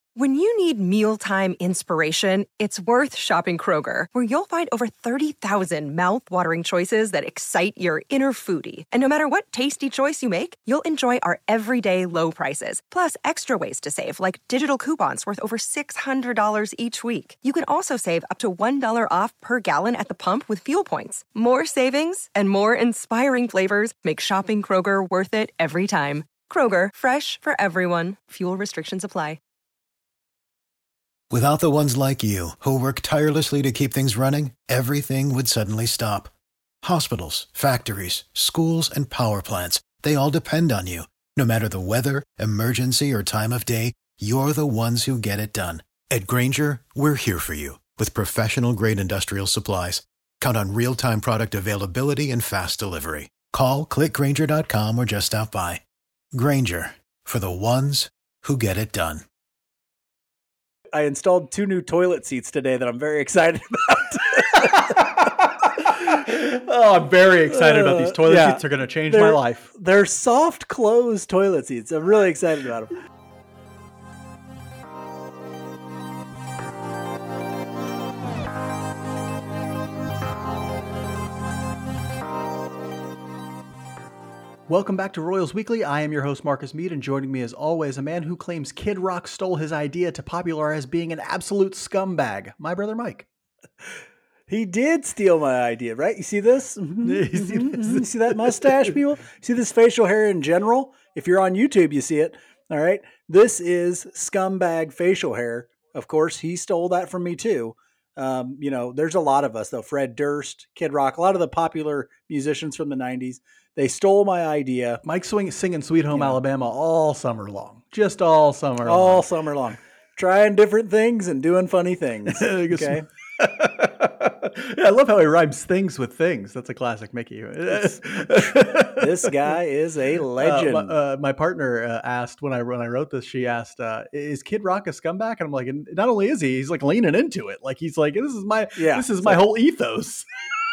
When you need mealtime inspiration, it's worth shopping Kroger, where you'll find over 30,000 mouth-watering choices that excite your inner foodie. And no matter what tasty choice you make, you'll enjoy our everyday low prices, plus extra ways to save, like digital coupons worth over $600 each week. You can also save up to $1 off per gallon at the pump with fuel points. More savings and more inspiring flavors make shopping Kroger worth it every time. Kroger, fresh for everyone. Fuel restrictions apply. Without the ones like you, who work tirelessly to keep things running, everything would suddenly stop. Hospitals, factories, schools, and power plants, they all depend on you. No matter the weather, emergency, or time of day, you're the ones who get it done. At Grainger, we're here for you with professional-grade industrial supplies. Count on real-time product availability and fast delivery. Call, click Grainger.com, or just stop by. Grainger, for the ones who get it done. I installed 2 new toilet seats today that I'm very excited about. Oh, I'm very excited about these toilet seats. They're going to change my life. They're soft close toilet seats. I'm really excited about them. Welcome back to Royals Weekly. I am your host, Marcus Mead, and joining me as always, a man who claims Kid Rock stole his idea to popularize being an absolute scumbag, my brother Mike. He did steal my idea, right? You see this? You see that mustache, people? See this facial hair in general? If you're on YouTube, you see it. All right. This is scumbag facial hair. Of course, he stole that from me too. There's a lot of us though. Fred Durst, Kid Rock, a lot of the popular musicians from the 90s. They stole my idea. Mike singing Sweet Home Alabama all summer long. Just all summer long. All summer long. Trying different things and doing funny things. Okay. Yeah, I love how he rhymes things with things. That's a classic Mickey. This guy is a legend. My partner asked when I wrote this, she asked, is Kid Rock a scumbag? And I'm like, not only is he's like leaning into it. Like he's like, this is my whole ethos.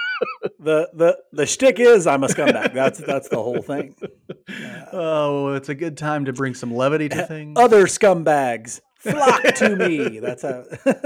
The shtick is I'm a scumbag. That's the whole thing. Oh, it's a good time to bring some levity to things. Other scumbags flock to me. That's how.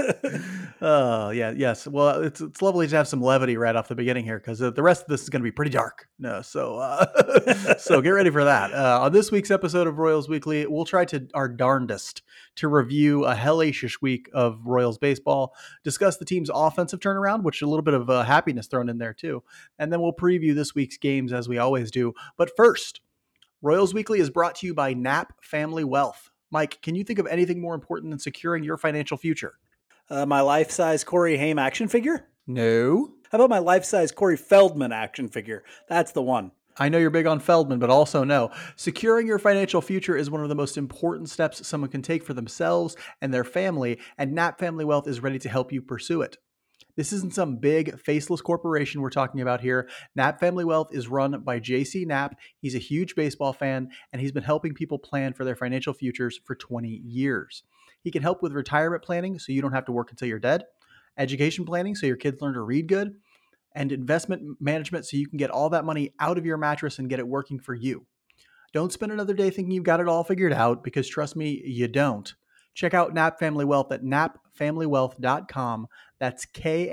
Oh, yes. Well, it's lovely to have some levity right off the beginning here because the rest of this is going to be pretty dark. No, so get ready for that. On this week's episode of Royals Weekly, we'll try our darndest to review a hellacious week of Royals baseball, discuss the team's offensive turnaround, which is a little bit of happiness thrown in there too, and then we'll preview this week's games as we always do. But first, Royals Weekly is brought to you by Knapp Family Wealth. Mike, can you think of anything more important than securing your financial future? My life-size Corey Haim action figure? No. How about my life-size Corey Feldman action figure? That's the one. I know you're big on Feldman, but also no. Securing your financial future is one of the most important steps someone can take for themselves and their family, and Knapp Family Wealth is ready to help you pursue it. This isn't some big, faceless corporation we're talking about here. Knapp Family Wealth is run by J.C. Knapp. He's a huge baseball fan, and he's been helping people plan for their financial futures for 20 years. He can help with retirement planning so you don't have to work until you're dead, education planning so your kids learn to read good, and investment management so you can get all that money out of your mattress and get it working for you. Don't spend another day thinking you've got it all figured out because trust me, you don't. Check out Knapp Family Wealth at knappfamilywealth.com. That's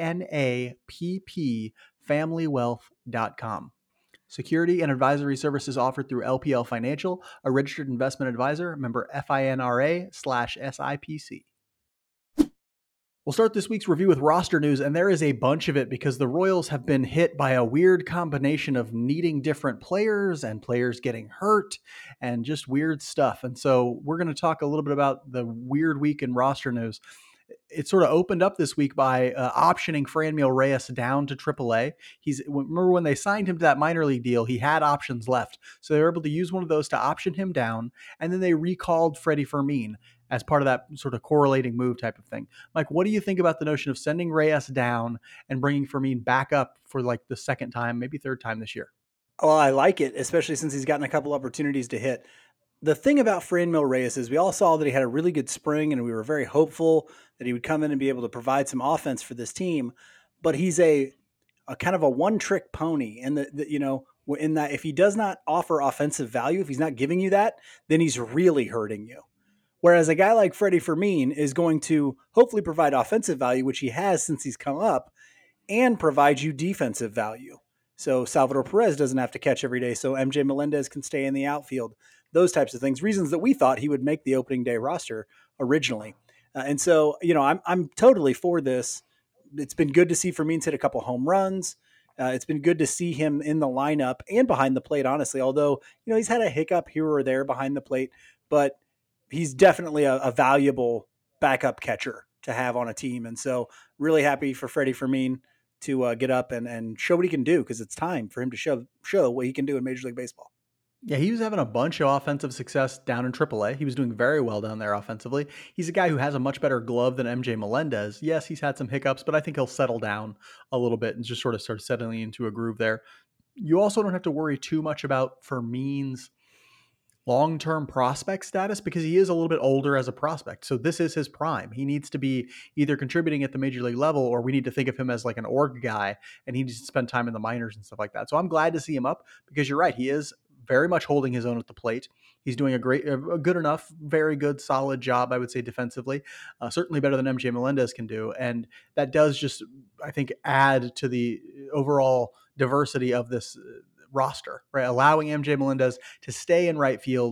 KNAPP familywealth.com. Security and advisory services offered through LPL Financial, a registered investment advisor, member FINRA/SIPC. We'll start this week's review with roster news, and there is a bunch of it because the Royals have been hit by a weird combination of needing different players and players getting hurt and just weird stuff. And so we're going to talk a little bit about the weird week in roster news. It sort of opened up this week by optioning Franmil Reyes down to AAA. Remember when they signed him to that minor league deal, he had options left. So they were able to use one of those to option him down, and then they recalled Freddie Fermin as part of that sort of correlating move type of thing. Mike, what do you think about the notion of sending Reyes down and bringing Fermin back up for like the second time, maybe third time this year? Well, I like it, especially since he's gotten a couple opportunities to hit. The thing about Franmil Reyes is we all saw that he had a really good spring, and we were very hopeful that he would come in and be able to provide some offense for this team. But he's a kind of a one-trick pony, and in that if he does not offer offensive value, if he's not giving you that, then he's really hurting you. Whereas a guy like Freddie Fermin is going to hopefully provide offensive value, which he has since he's come up, and provide you defensive value. So Salvador Perez doesn't have to catch every day. So MJ Melendez can stay in the outfield. Those types of things. Reasons that we thought he would make the opening day roster originally. And so, I'm totally for this. It's been good to see Fermin hit a couple home runs. It's been good to see him in the lineup and behind the plate, honestly, although, he's had a hiccup here or there behind the plate, but he's definitely a valuable backup catcher to have on a team. And so really happy for Freddie Fermin to get up and show what he can do, because it's time for him to show what he can do in Major League Baseball. Yeah, he was having a bunch of offensive success down in AAA. He was doing very well down there offensively. He's a guy who has a much better glove than MJ Melendez. Yes, he's had some hiccups, but I think he'll settle down a little bit and just sort of start settling into a groove there. You also don't have to worry too much about Fermin's long-term prospect status, because he is a little bit older as a prospect. So this is his prime. He needs to be either contributing at the major league level, or we need to think of him as like an org guy, and he needs to spend time in the minors and stuff like that. So I'm glad to see him up, because you're right. He is very much holding his own at the plate. He's doing a good enough, very good, solid job, I would say, defensively. Certainly better than MJ Melendez can do. And that does just, I think, add to the overall diversity of this roster, right? Allowing MJ Melendez to stay in right field,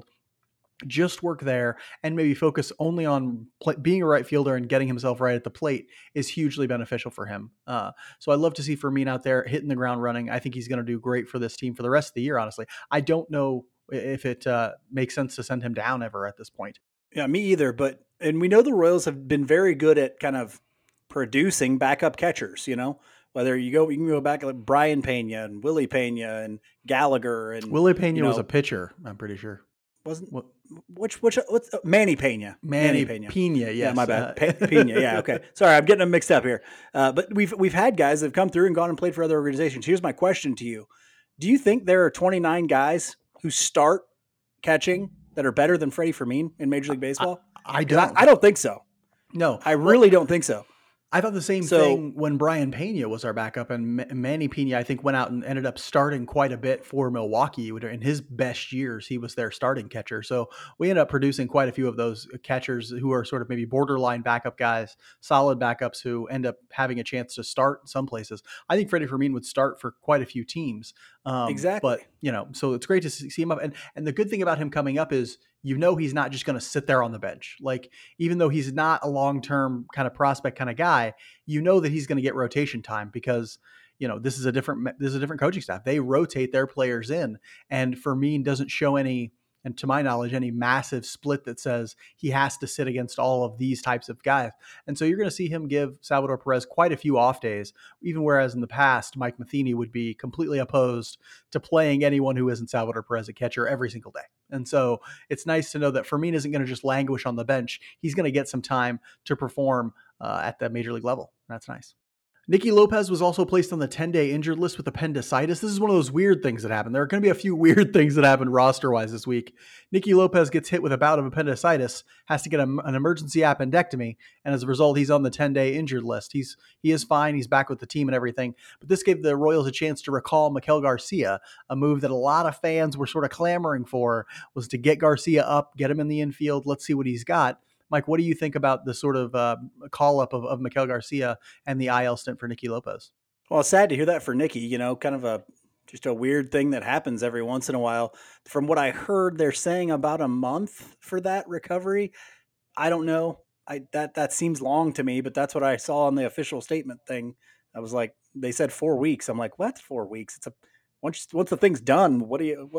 just work there, and maybe focus only on being a right fielder and getting himself right at the plate is hugely beneficial for him. So I love to see Fermin out there hitting the ground running. I think he's going to do great for this team for the rest of the year, honestly. I don't know if it makes sense to send him down ever at this point. Yeah, me either. And we know the Royals have been very good at kind of producing backup catchers, whether you can go back like Brian Pena and Willie Pena and Gallagher, and Willie Pena was a pitcher, I'm pretty sure. Wasn't what's Manny Pena? Manny Pena. Yes. Yeah, my bad. Pena. Yeah, okay. Sorry, I'm getting them mixed up here. But we've had guys that have come through and gone and played for other organizations. Here's my question to you: do you think there are 29 guys who start catching that are better than Freddie Fermin in Major League Baseball? I don't. I don't think so. No, I really don't think so. I thought the same thing when Brian Pena was our backup, and Manny Pena, I think, went out and ended up starting quite a bit for Milwaukee. In his best years, he was their starting catcher. So we ended up producing quite a few of those catchers who are sort of maybe borderline backup guys, solid backups who end up having a chance to start in some places. I think Freddie Fermin would start for quite a few teams. Exactly. But, so it's great to see him up. And the good thing about him coming up is, he's not just going to sit there on the bench. Like, even though he's not a long-term kind of prospect kind of guy, that he's going to get rotation time, because, this is a different coaching staff. They rotate their players in, and Fermin doesn't show any, and to my knowledge, any massive split that says he has to sit against all of these types of guys. And so you're going to see him give Salvador Perez quite a few off days, even whereas in the past, Mike Matheny would be completely opposed to playing anyone who isn't Salvador Perez at catcher every single day. And so it's nice to know that Fermin isn't going to just languish on the bench. He's going to get some time to perform at the major league level. That's nice. Nicky Lopez was also placed on the 10-day injured list with appendicitis. This is one of those weird things that happen. There are going to be a few weird things that happen roster-wise this week. Nicky Lopez gets hit with a bout of appendicitis, has to get an emergency appendectomy, and as a result, he's on the 10-day injured list. He is fine. He's back with the team and everything. But this gave the Royals a chance to recall Maikel Garcia, a move that a lot of fans were sort of clamoring for, was to get Garcia up, get him in the infield. Let's see what he's got. Mike, what do you think about the sort of call-up of Maikel Garcia and the IL stint for Nicky Lopez? Well, it's sad to hear that for Nicky, kind of just a weird thing that happens every once in a while. From what I heard, they're saying about a month for that recovery. I don't know. That seems long to me, but that's what I saw on the official statement thing. I was like, they said 4 weeks. I'm like, what's 4 weeks? Once the thing's done,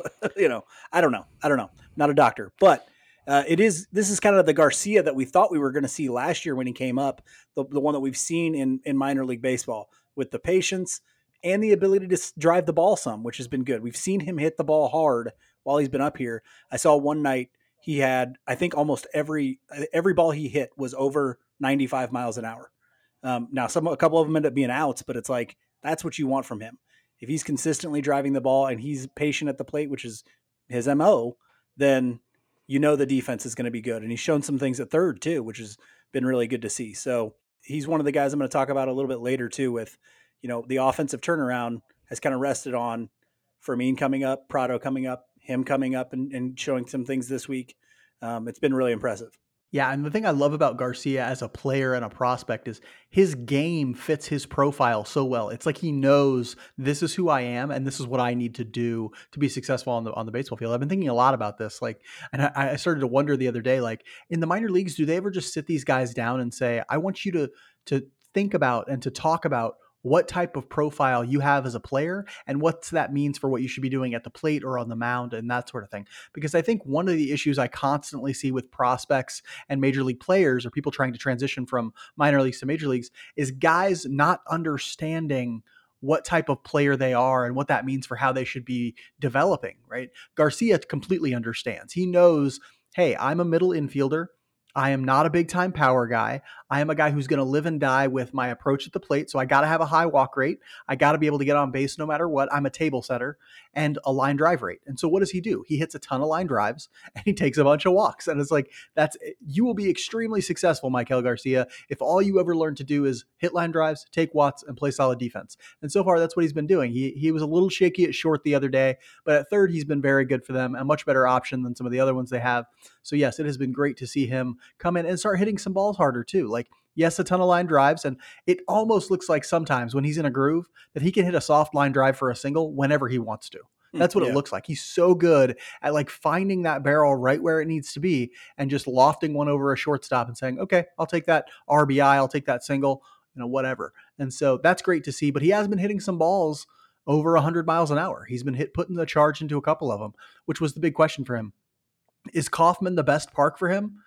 I don't know. Not a doctor, but this is kind of the Garcia that we thought we were going to see last year when he came up, the one that we've seen in minor league baseball, with the patience and the ability to drive the ball some, which has been good. We've seen him hit the ball hard while he's been up here. I saw one night he had, I think, almost every ball he hit was over 95 miles an hour. Now, a couple of them end up being outs, but it's like, that's what you want from him. If he's consistently driving the ball and he's patient at the plate, which is his MO, then the defense is going to be good. And he's shown some things at third too, which has been really good to see. So he's one of the guys I'm going to talk about a little bit later too, with, the offensive turnaround has kind of rested on Fermin coming up, Prado coming up, him coming up and showing some things this week. It's been really impressive. Yeah, and the thing I love about Garcia as a player and a prospect is his game fits his profile so well. It's like he knows this is who I am and this is what I need to do to be successful on the baseball field. I've been thinking a lot about this. Like, and I started to wonder the other day, like in the minor leagues, do they ever just sit these guys down and say, I want you to think about and to talk about what type of profile you have as a player and what that means for what you should be doing at the plate or on the mound and that sort of thing. Because I think one of the issues I constantly see with prospects and major league players or people trying to transition from minor leagues to major leagues is guys not understanding what type of player they are and what that means for how they should be developing, right? Garcia completely understands. He knows, hey, I'm a middle infielder. I am not a big time power guy. I am a guy who's going to live and die with my approach at the plate. So I got to have a high walk rate. I got to be able to get on base no matter what. I'm a table setter and a line drive rate. And so what does he do? He hits a ton of line drives and he takes a bunch of walks. And it's like, you will be extremely successful, Maikel Garcia, if all you ever learn to do is hit line drives, take walks, and play solid defense. And so far, that's what he's been doing. He was a little shaky at short the other day, but at third, he's been very good for them, a much better option than some of the other ones they have. So yes, it has been great to see him come in and start hitting some balls harder too. Like, yes, a ton of line drives, and it almost looks like sometimes when he's in a groove that he can hit a soft line drive for a single whenever he wants to. That's what it looks like. He's so good at like finding that barrel right where it needs to be and just lofting one over a shortstop and saying, okay, I'll take that RBI. I'll take that single, whatever. And so that's great to see, but he has been hitting some balls over 100 miles an hour. He's been putting the charge into a couple of them, which was the big question for him. Is Kauffman the best park for him?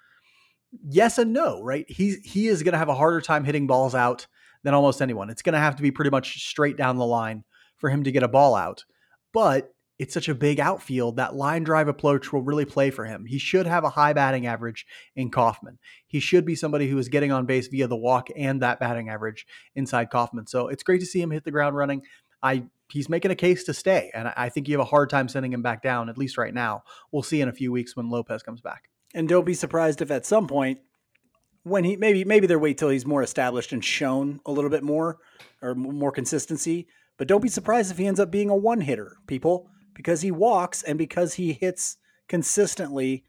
Yes and no, right? He is going to have a harder time hitting balls out than almost anyone. It's going to have to be pretty much straight down the line for him to get a ball out. But it's such a big outfield that line drive approach will really play for him. He should have a high batting average in Kauffman. He should be somebody who is getting on base via the walk and that batting average inside Kauffman. So it's great to see him hit the ground running. He's making a case to stay, and I think you have a hard time sending him back down, at least right now. We'll see in a few weeks when Lopez comes back. And don't be surprised if at some point, when he maybe they'll wait till he's more established and shown a little bit more or more consistency. But don't be surprised if he ends up being a one hitter, people, because he walks and because he hits consistently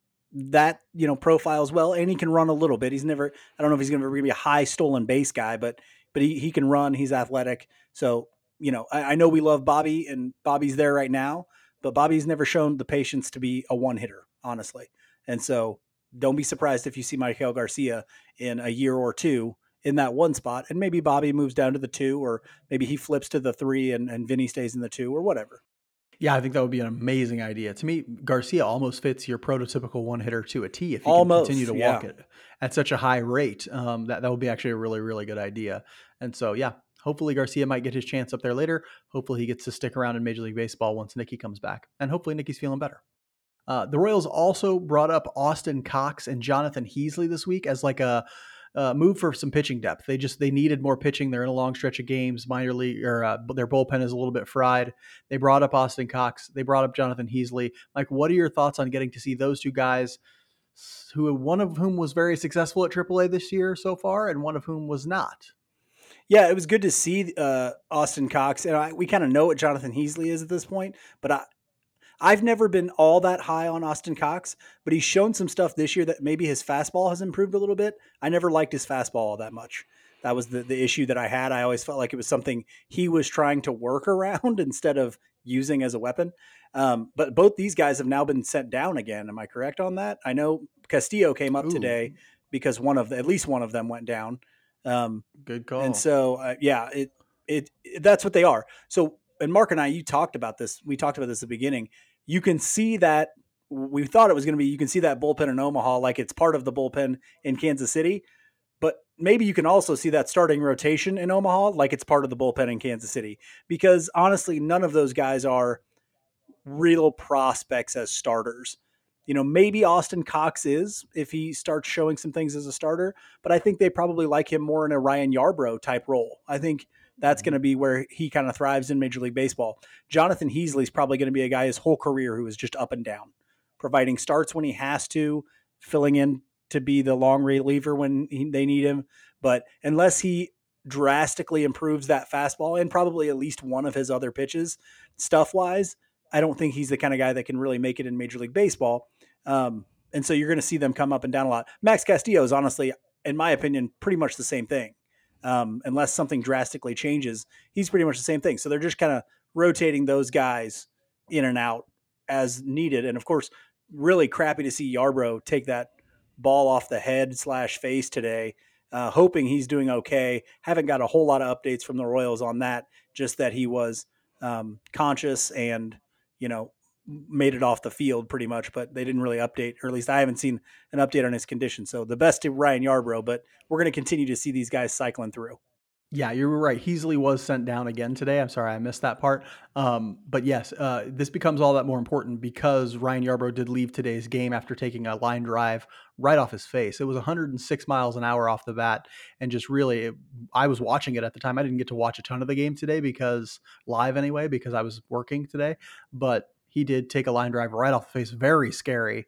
that profiles well, and he can run a little bit. He's never, I don't know if he's going to be a high stolen base guy, but he can run. He's athletic. So I know we love Bobby, and Bobby's there right now, but Bobby's never shown the patience to be a one hitter, honestly. And so don't be surprised if you see Maikel Garcia in a year or two in that one spot, and maybe Bobby moves down to the 2, or maybe he flips to the 3 and Vinny stays in the 2 or whatever. Yeah, I think that would be an amazing idea. To me, Garcia almost fits your prototypical one hitter to a T if you can continue to walk it at such a high rate. That would be actually a really, really good idea. And so, yeah, hopefully Garcia might get his chance up there later. Hopefully he gets to stick around in Major League Baseball once Nicky comes back. And hopefully Nicky's feeling better. The Royals also brought up Austin Cox and Jonathan Heasley this week as like a move for some pitching depth. They needed more pitching. They're in a long stretch of games. Minor league their bullpen is a little bit fried. They brought up Austin Cox. They brought up Jonathan Heasley. Mike, what are your thoughts on getting to see those two guys, one of whom was very successful at AAA this year so far, and one of whom was not? Yeah, it was good to see Austin Cox, and we kind of know what Jonathan Heasley is at this point, but I've never been all that high on Austin Cox, but he's shown some stuff this year that maybe his fastball has improved a little bit. I never liked his fastball all that much. That was the issue that I had. I always felt like it was something he was trying to work around instead of using as a weapon. But both these guys have now been sent down again. Am I correct on that? I know Castillo came up today because at least one of them went down. Good call. And so, that's what they are. So, and Mark and I, you talked about this. We talked about this at the beginning. You can see that we thought it was going to be, you can see that bullpen in Omaha, like it's part of the bullpen in Kansas City, but maybe you can also see that starting rotation in Omaha, like it's part of the bullpen in Kansas City, because honestly, none of those guys are real prospects as starters. Maybe Austin Cox is, if he starts showing some things as a starter, but I think they probably like him more in a Ryan Yarbrough type role. I think that's going to be where he kind of thrives in Major League Baseball. Jonathan Heasley is probably going to be a guy his whole career who is just up and down, providing starts when he has to, filling in to be the long reliever when they need him. But unless he drastically improves that fastball and probably at least one of his other pitches, stuff-wise, I don't think he's the kind of guy that can really make it in Major League Baseball. And so you're going to see them come up and down a lot. Max Castillo is honestly, in my opinion, pretty much the same thing. Unless something drastically changes, he's pretty much the same thing. So they're just kind of rotating those guys in and out as needed. And of course, really crappy to see Yarbrough take that ball off the head / face today. Hoping he's doing okay. Haven't got a whole lot of updates from the Royals on that. Just that he was conscious and, made it off the field pretty much, but they didn't really update, or at least I haven't seen an update on his condition. So the best to Ryan Yarbrough, but we're going to continue to see these guys cycling through. Yeah, you're right. Heasley was sent down again today. I'm sorry I missed that part. But yes, this becomes all that more important because Ryan Yarbrough did leave today's game after taking a line drive right off his face. It was 106 miles an hour off the bat. And just really, I was watching it at the time. I didn't get to watch a ton of the game today because I was working today. But he did take a line drive right off the face. Very scary.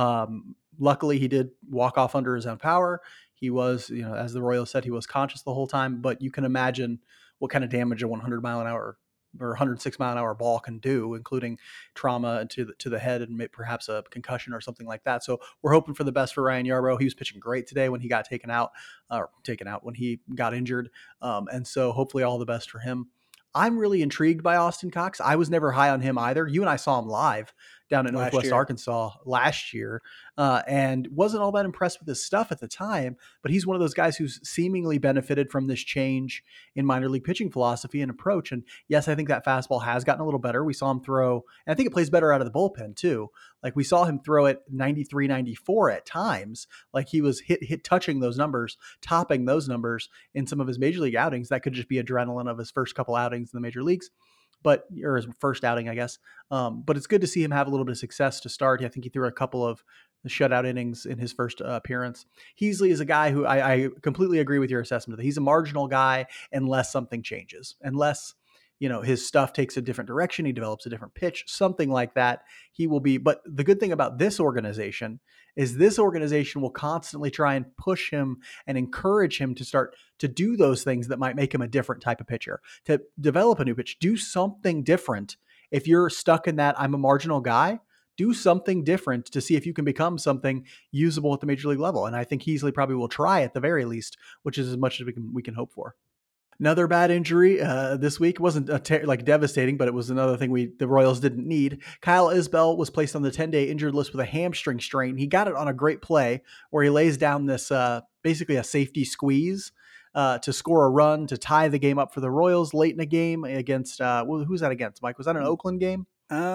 Luckily, he did walk off under his own power. He was, as the Royals said, he was conscious the whole time, but you can imagine what kind of damage a 100 mile an hour or 106 mile an hour ball can do, including trauma to the head and perhaps a concussion or something like that. So we're hoping for the best for Ryan Yarbrough. He was pitching great today when he got taken out when he got injured. And so hopefully all the best for him. I'm really intrigued by Austin Cox. I was never high on him either. You and I saw him live down in Northwest Arkansas last year and wasn't all that impressed with his stuff at the time, but he's one of those guys who's seemingly benefited from this change in minor league pitching philosophy and approach. And yes, I think that fastball has gotten a little better. We saw him throw, and I think it plays better out of the bullpen too. Like we saw him throw it 93, 94 at times. Like he was hit touching those numbers, topping those numbers in some of his major league outings. That could just be adrenaline of his first couple outings in the major leagues. Or his first outing, I guess. But it's good to see him have a little bit of success to start. I think he threw a couple of shutout innings in his first appearance. Heasley is a guy who I completely agree with your assessment that he's a marginal guy unless something changes, unless his stuff takes a different direction, he develops a different pitch, something like that. He will be. But the good thing about this organization is this organization will constantly try and push him and encourage him to start to do those things that might make him a different type of pitcher, to develop a new pitch, do something different. If you're stuck in that, I'm a marginal guy, do something different to see if you can become something usable at the major league level. And I think Heasley probably will try at the very least, which is as much as we can hope for. Another bad injury this week. It wasn't devastating, but it was another thing the Royals didn't need. Kyle Isbell was placed on the 10-day injured list with a hamstring strain. He got it on a great play where he lays down this basically a safety squeeze to score a run to tie the game up for the Royals late in a game against who's that against, Mike? Was that an Oakland game?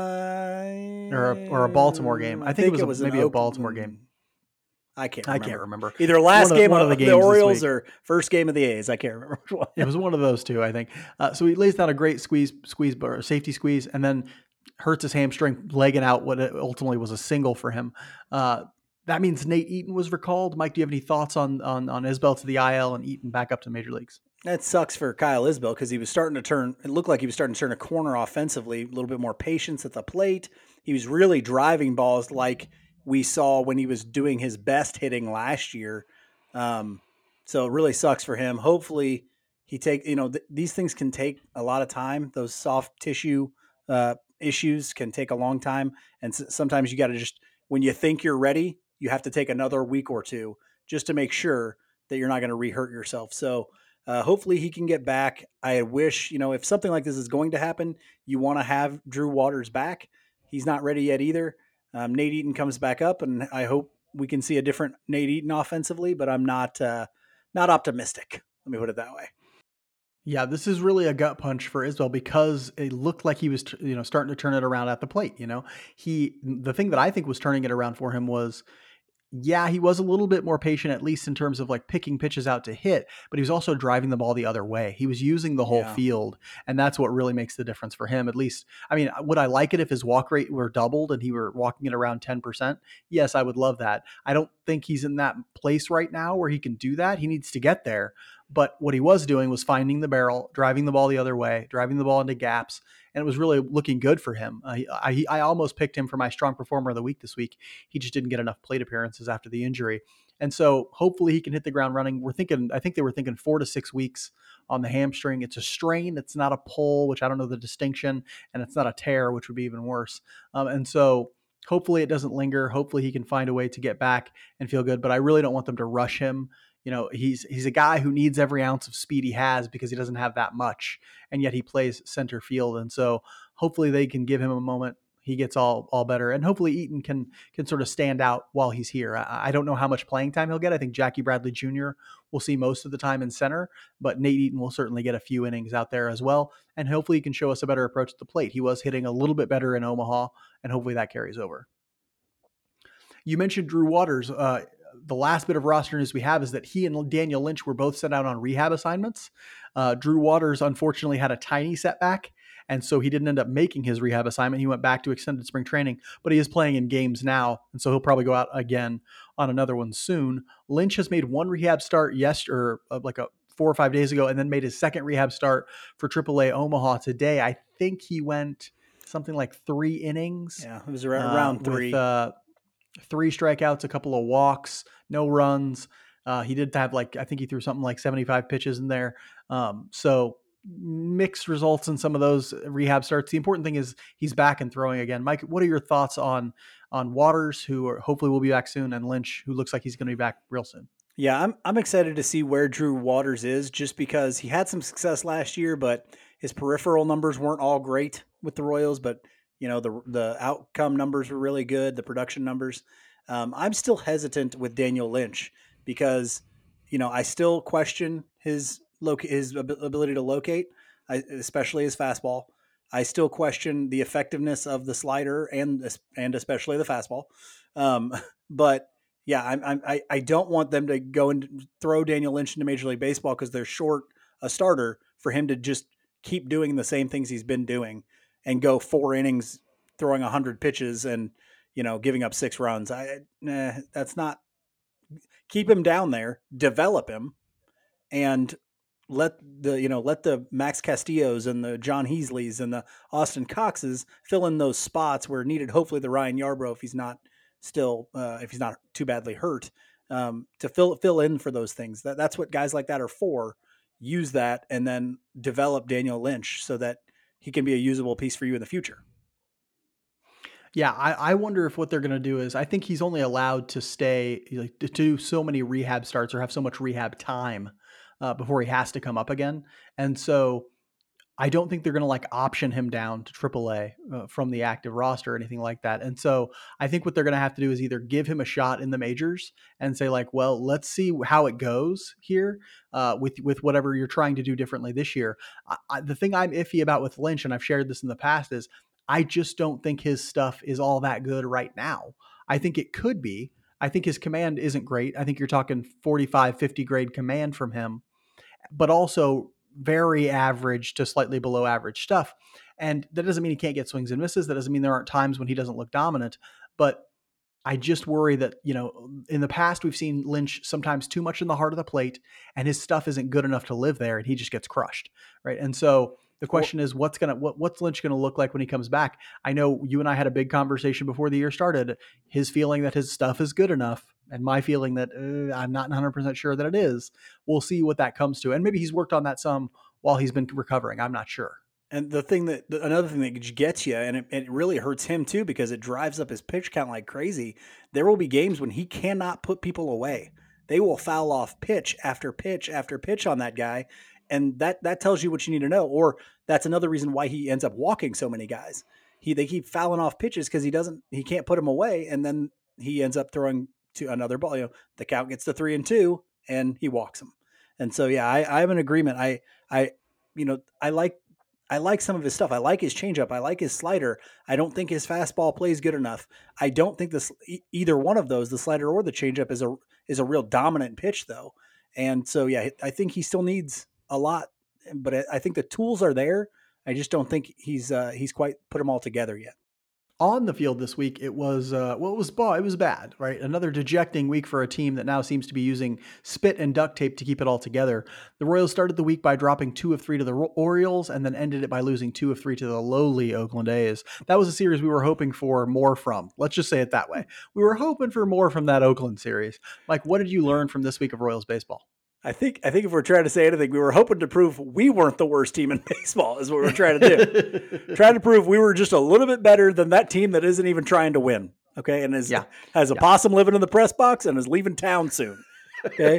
Or a Baltimore game? I think it was maybe a Baltimore game. I can't remember. Either last game of the Orioles or first game of the A's. I can't remember which one. It was one of those two, I think. So he lays down a great safety squeeze, and then hurts his hamstring, legging out what ultimately was a single for him. That means Nate Eaton was recalled. Mike, do you have any thoughts on Isbell to the IL and Eaton back up to the major leagues? That sucks for Kyle Isbell because he was starting to turn. It looked like he was starting to turn a corner offensively. A little bit more patience at the plate. He was really driving balls like we saw when he was doing his best hitting last year. So it really sucks for him. Hopefully he these things can take a lot of time. Those soft tissue issues can take a long time. And sometimes you got to just, when you think you're ready, you have to take another week or two just to make sure that you're not going to re-hurt yourself. So hopefully he can get back. I wish, if something like this is going to happen, you want to have Drew Waters back. He's not ready yet either. Nate Eaton comes back up, and I hope we can see a different Nate Eaton offensively, but I'm not optimistic. Let me put it that way. Yeah, this is really a gut punch for Isbell because it looked like he was, starting to turn it around at the plate. The thing that I think was turning it around for him was, yeah, he was a little bit more patient, at least in terms of like picking pitches out to hit, but he was also driving the ball the other way. He was using the whole field, and that's what really makes the difference for him. At least, I mean, would I like it if his walk rate were doubled and he were walking at around 10%? Yes, I would love that. I don't think he's in that place right now where he can do that. He needs to get there. But what he was doing was finding the barrel, driving the ball the other way, driving the ball into gaps, and it was really looking good for him. I almost picked him for my strong performer of the week this week. He just didn't get enough plate appearances after the injury. And so hopefully he can hit the ground running. I think they were thinking 4 to 6 weeks on the hamstring. It's a strain. It's not a pull, which I don't know the distinction, and it's not a tear, which would be even worse. And so Hopefully it doesn't linger. Hopefully he can find a way to get back and feel good. But I really don't want them to rush him. He's a guy who needs every ounce of speed he has because he doesn't have that much, and yet he plays center field. And so hopefully they can give him a moment. He gets all better, and hopefully Eaton can sort of stand out while he's here. I don't know how much playing time he'll get. I think Jackie Bradley Jr. will see most of the time in center, but Nate Eaton will certainly get a few innings out there as well. And hopefully he can show us a better approach at the plate. He was hitting a little bit better in Omaha, and hopefully that carries over. You mentioned Drew Waters. The last bit of roster news we have is that he and Daniel Lynch were both sent out on rehab assignments. Drew Waters, unfortunately, had a tiny setback, and so he didn't end up making his rehab assignment. He went back to extended spring training, but he is playing in games now, and so he'll probably go out again on another one soon. Lynch has made one rehab start yesterday, like 4 or 5 days ago, and then made his second rehab start for AAA Omaha today. I think he went something like 3 innings. Yeah, it was around 3. With 3 strikeouts, a couple of walks, no runs. He did have I think he threw something like 75 pitches in there. So mixed results in some of those rehab starts. The important thing is he's back and throwing again. Mike, what are your thoughts on Waters, who hopefully will be back soon, and Lynch, who looks like he's going to be back real soon? Yeah, I'm excited to see where Drew Waters is, just because he had some success last year, but his peripheral numbers weren't all great with the Royals, but the outcome numbers were really good, the production numbers. I'm still hesitant with Daniel Lynch because, I still question his ability to locate, especially his fastball. I still question the effectiveness of the slider and especially the fastball. But yeah, I don't want them to go and throw Daniel Lynch into Major League Baseball because they're short a starter for him to just keep doing the same things he's been doing and go 4 innings throwing 100 pitches and, giving up 6 runs. That's not. Keep him down there, develop him, and let the Max Castillos and the John Heasleys and the Austin Coxes fill in those spots where needed. Hopefully the Ryan Yarbrough, if he's not too badly hurt, to fill in for those things. That's what guys like that are for. Use that and then develop Daniel Lynch so that he can be a usable piece for you in the future. Yeah, I wonder if what they're going to do is, I think he's only allowed to stay, to do so many rehab starts or have so much rehab time before he has to come up again. And so I don't think they're going to option him down to AAA from the active roster or anything like that. And so I think what they're going to have to do is either give him a shot in the majors and say well, let's see how it goes here with whatever you're trying to do differently this year. The thing I'm iffy about with Lynch, and I've shared this in the past, is I just don't think his stuff is all that good right now. I think it could be. I think his command isn't great. I think you're talking 45, 50 grade command from him, but also very average to slightly below average stuff. And that doesn't mean he can't get swings and misses. That doesn't mean there aren't times when he doesn't look dominant, but I just worry that, in the past we've seen Lynch sometimes too much in the heart of the plate and his stuff isn't good enough to live there and he just gets crushed. Right. And so the question is, what's Lynch going to look like when he comes back? I know you and I had a big conversation before the year started, his feeling that his stuff is good enough and my feeling that I'm not 100% sure that it is. We'll see what that comes to. And maybe he's worked on that some while he's been recovering. I'm not sure. And another thing that gets you, and it really hurts him too, because it drives up his pitch count like crazy. There will be games when he cannot put people away. They will foul off pitch after pitch after pitch on that guy. And that tells you what you need to know. Or that's another reason why he ends up walking so many guys. They keep fouling off pitches because he can't put them away. And then he ends up throwing to another ball. The count gets to 3-2 and he walks them. And so, yeah, I'm in agreement. I like some of his stuff. I like his changeup. I like his slider. I don't think his fastball plays good enough. I don't think either one of those, the slider or the changeup, is a real dominant pitch though. And so, yeah, I think he still needs a lot, but I think the tools are there. I just don't think he's quite put them all together yet. On the field this week, it was it was bad, right? Another dejecting week for a team that now seems to be using spit and duct tape to keep it all together. The Royals started the week by dropping 2 of 3 to the Orioles and then ended it by losing 2 of 3 to the lowly Oakland A's. That was a series we were hoping for more from. Let's just say it that way. We were hoping for more from that Oakland series. Mike, what did you learn from this week of Royals baseball? I think if we're trying to say anything, we were hoping to prove we weren't the worst team in baseball is what we're trying to do. Trying to prove we were just a little bit better than that team that isn't even trying to win. Okay. And has a possum living in the press box and is leaving town soon. Okay.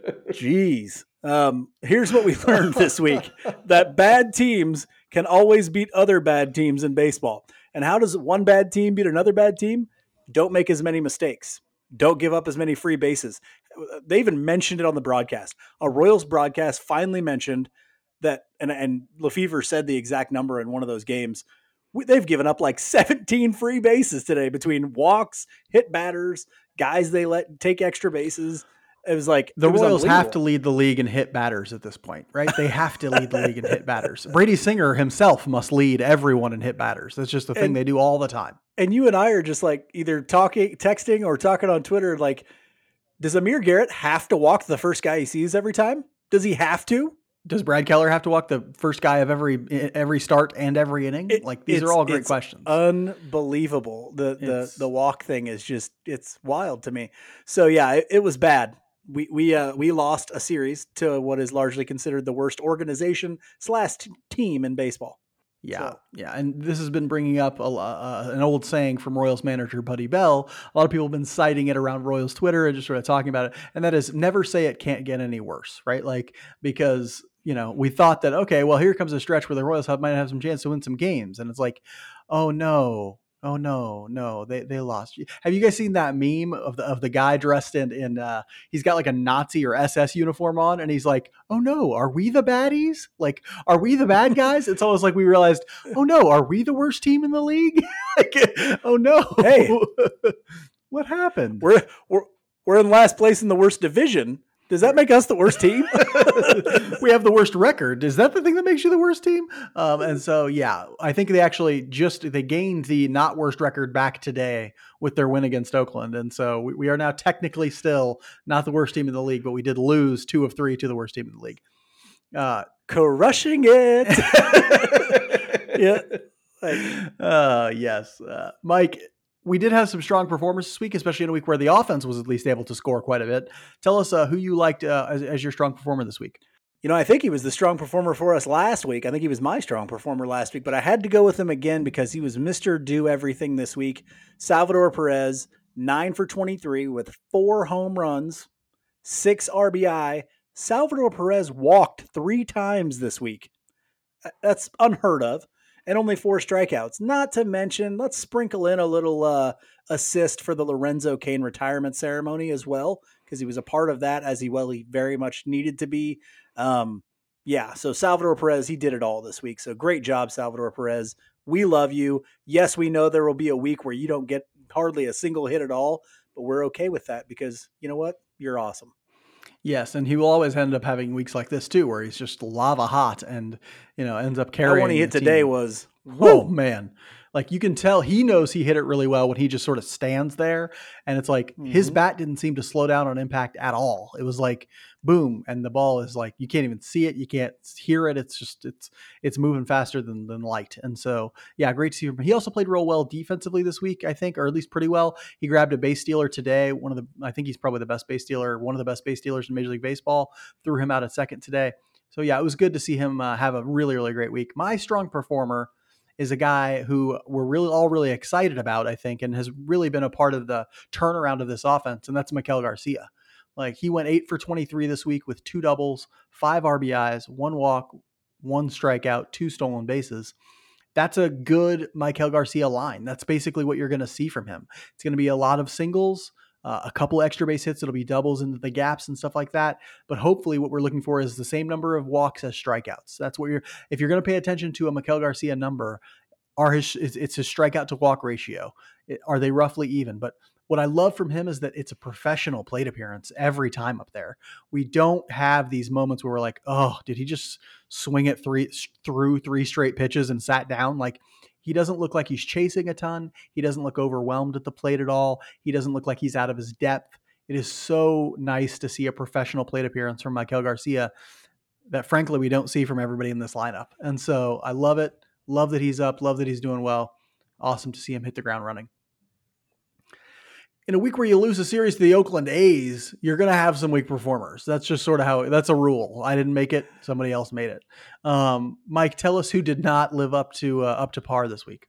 Jeez. Here's what we learned this week, that bad teams can always beat other bad teams in baseball. And how does one bad team beat another bad team? Don't make as many mistakes. Don't give up as many free bases. They even mentioned it on the broadcast. A Royals broadcast finally mentioned that, and Lefevre said the exact number in one of those games. They've given up like 17 free bases today between walks, hit batters, guys they let take extra bases. It was like the Royals have to lead the league in hit batters at this point, right? They have to lead the league in hit batters. Brady Singer himself must lead everyone in hit batters. That's just the thing they do all the time. And you and I are just like either texting or talking on Twitter. Like, does Amir Garrett have to walk the first guy he sees every time? Does he have to? Does Brad Keller have to walk the first guy of every start and every inning? These are all great questions. Unbelievable. The walk thing is just, it's wild to me. So yeah, it was bad. We lost a series to what is largely considered the worst organization / team in baseball. Yeah. And this has been bringing up an old saying from Royals manager Buddy Bell. A lot of people have been citing it around Royals Twitter and just sort of talking about it. And that is, never say it can't get any worse, right? Like, because, we thought that, okay, well, here comes a stretch where the Royals might have some chance to win some games. And it's like, oh no, they lost. Have you guys seen that meme of the guy dressed in he's got like a Nazi or SS uniform on, and he's like, oh no, are we the baddies? Like, are we the bad guys? It's almost like we realized, oh no, are we the worst team in the league? Like, oh no, hey, what happened? We're in last place in the worst division. Does that make us the worst team? We have the worst record. Is that the thing that makes you the worst team? And so, yeah, I think they actually they gained the not worst record back today with their win against Oakland. And so we are now technically still not the worst team in the league, but we did lose 2 of 3 to the worst team in the league. Crushing it. Yeah. Yes. Mike, we did have some strong performers this week, especially in a week where the offense was at least able to score quite a bit. Tell us who you liked as your strong performer this week. I think he was the strong performer for us last week. I think he was my strong performer last week, but I had to go with him again because he was Mr. Do Everything this week. Salvador Perez, 9 for 23 with 4 home runs, 6 RBI. Salvador Perez walked 3 times this week. That's unheard of. And only 4 strikeouts. Not to mention, let's sprinkle in a little assist for the Lorenzo Cain retirement ceremony as well, because he was a part of that he very much needed to be. So Salvador Perez, he did it all this week. So great job, Salvador Perez. We love you. Yes, we know there will be a week where you don't get hardly a single hit at all, but we're okay with that because you know what? You're awesome. Yes, and he will always end up having weeks like this too, where he's just lava hot and ends up carrying. That one he hit today was, oh man, like you can tell he knows he hit it really well when he just sort of stands there, and it's like his bat didn't seem to slow down on impact at all. It was like boom, and the ball is like you can't even see it, you can't hear it. It's just it's moving faster than light, and so yeah, great to see him. He also played real well defensively this week, I think, or at least pretty well. He grabbed a base stealer today. I think he's probably the best base stealer, one of the best base stealers in Major League Baseball. Threw him out at second today. So yeah, it was good to see him have a really, really great week. My strong performer is a guy who we're really excited about, I think, and has really been a part of the turnaround of this offense, and that's Maikel Garcia. Like, he went 8 for 23 this week with 2 doubles, 5 RBIs, 1 walk, 1 strikeout, 2 stolen bases. That's a good Maikel Garcia line. That's basically what you're going to see from him. It's going to be a lot of singles, a couple extra base hits. It'll be doubles into the gaps and stuff like that. But hopefully what we're looking for is the same number of walks as strikeouts. That's what if you're going to pay attention to a Maikel Garcia number, it's his strikeout to walk ratio. Are they roughly even? But what I love from him is that it's a professional plate appearance every time up there. We don't have these moments where we're like, oh, did he just swing it through 3 straight pitches and sat down? Like, he doesn't look like he's chasing a ton. He doesn't look overwhelmed at the plate at all. He doesn't look like he's out of his depth. It is so nice to see a professional plate appearance from Maikel Garcia that, frankly, we don't see from everybody in this lineup. And so I love it. Love that he's up. Love that he's doing well. Awesome to see him hit the ground running. in a week where you lose a series to the Oakland A's, you're going to have some weak performers. That's just sort of that's a rule. I didn't make it. Somebody else made it. Mike, tell us who did not live up to par this week.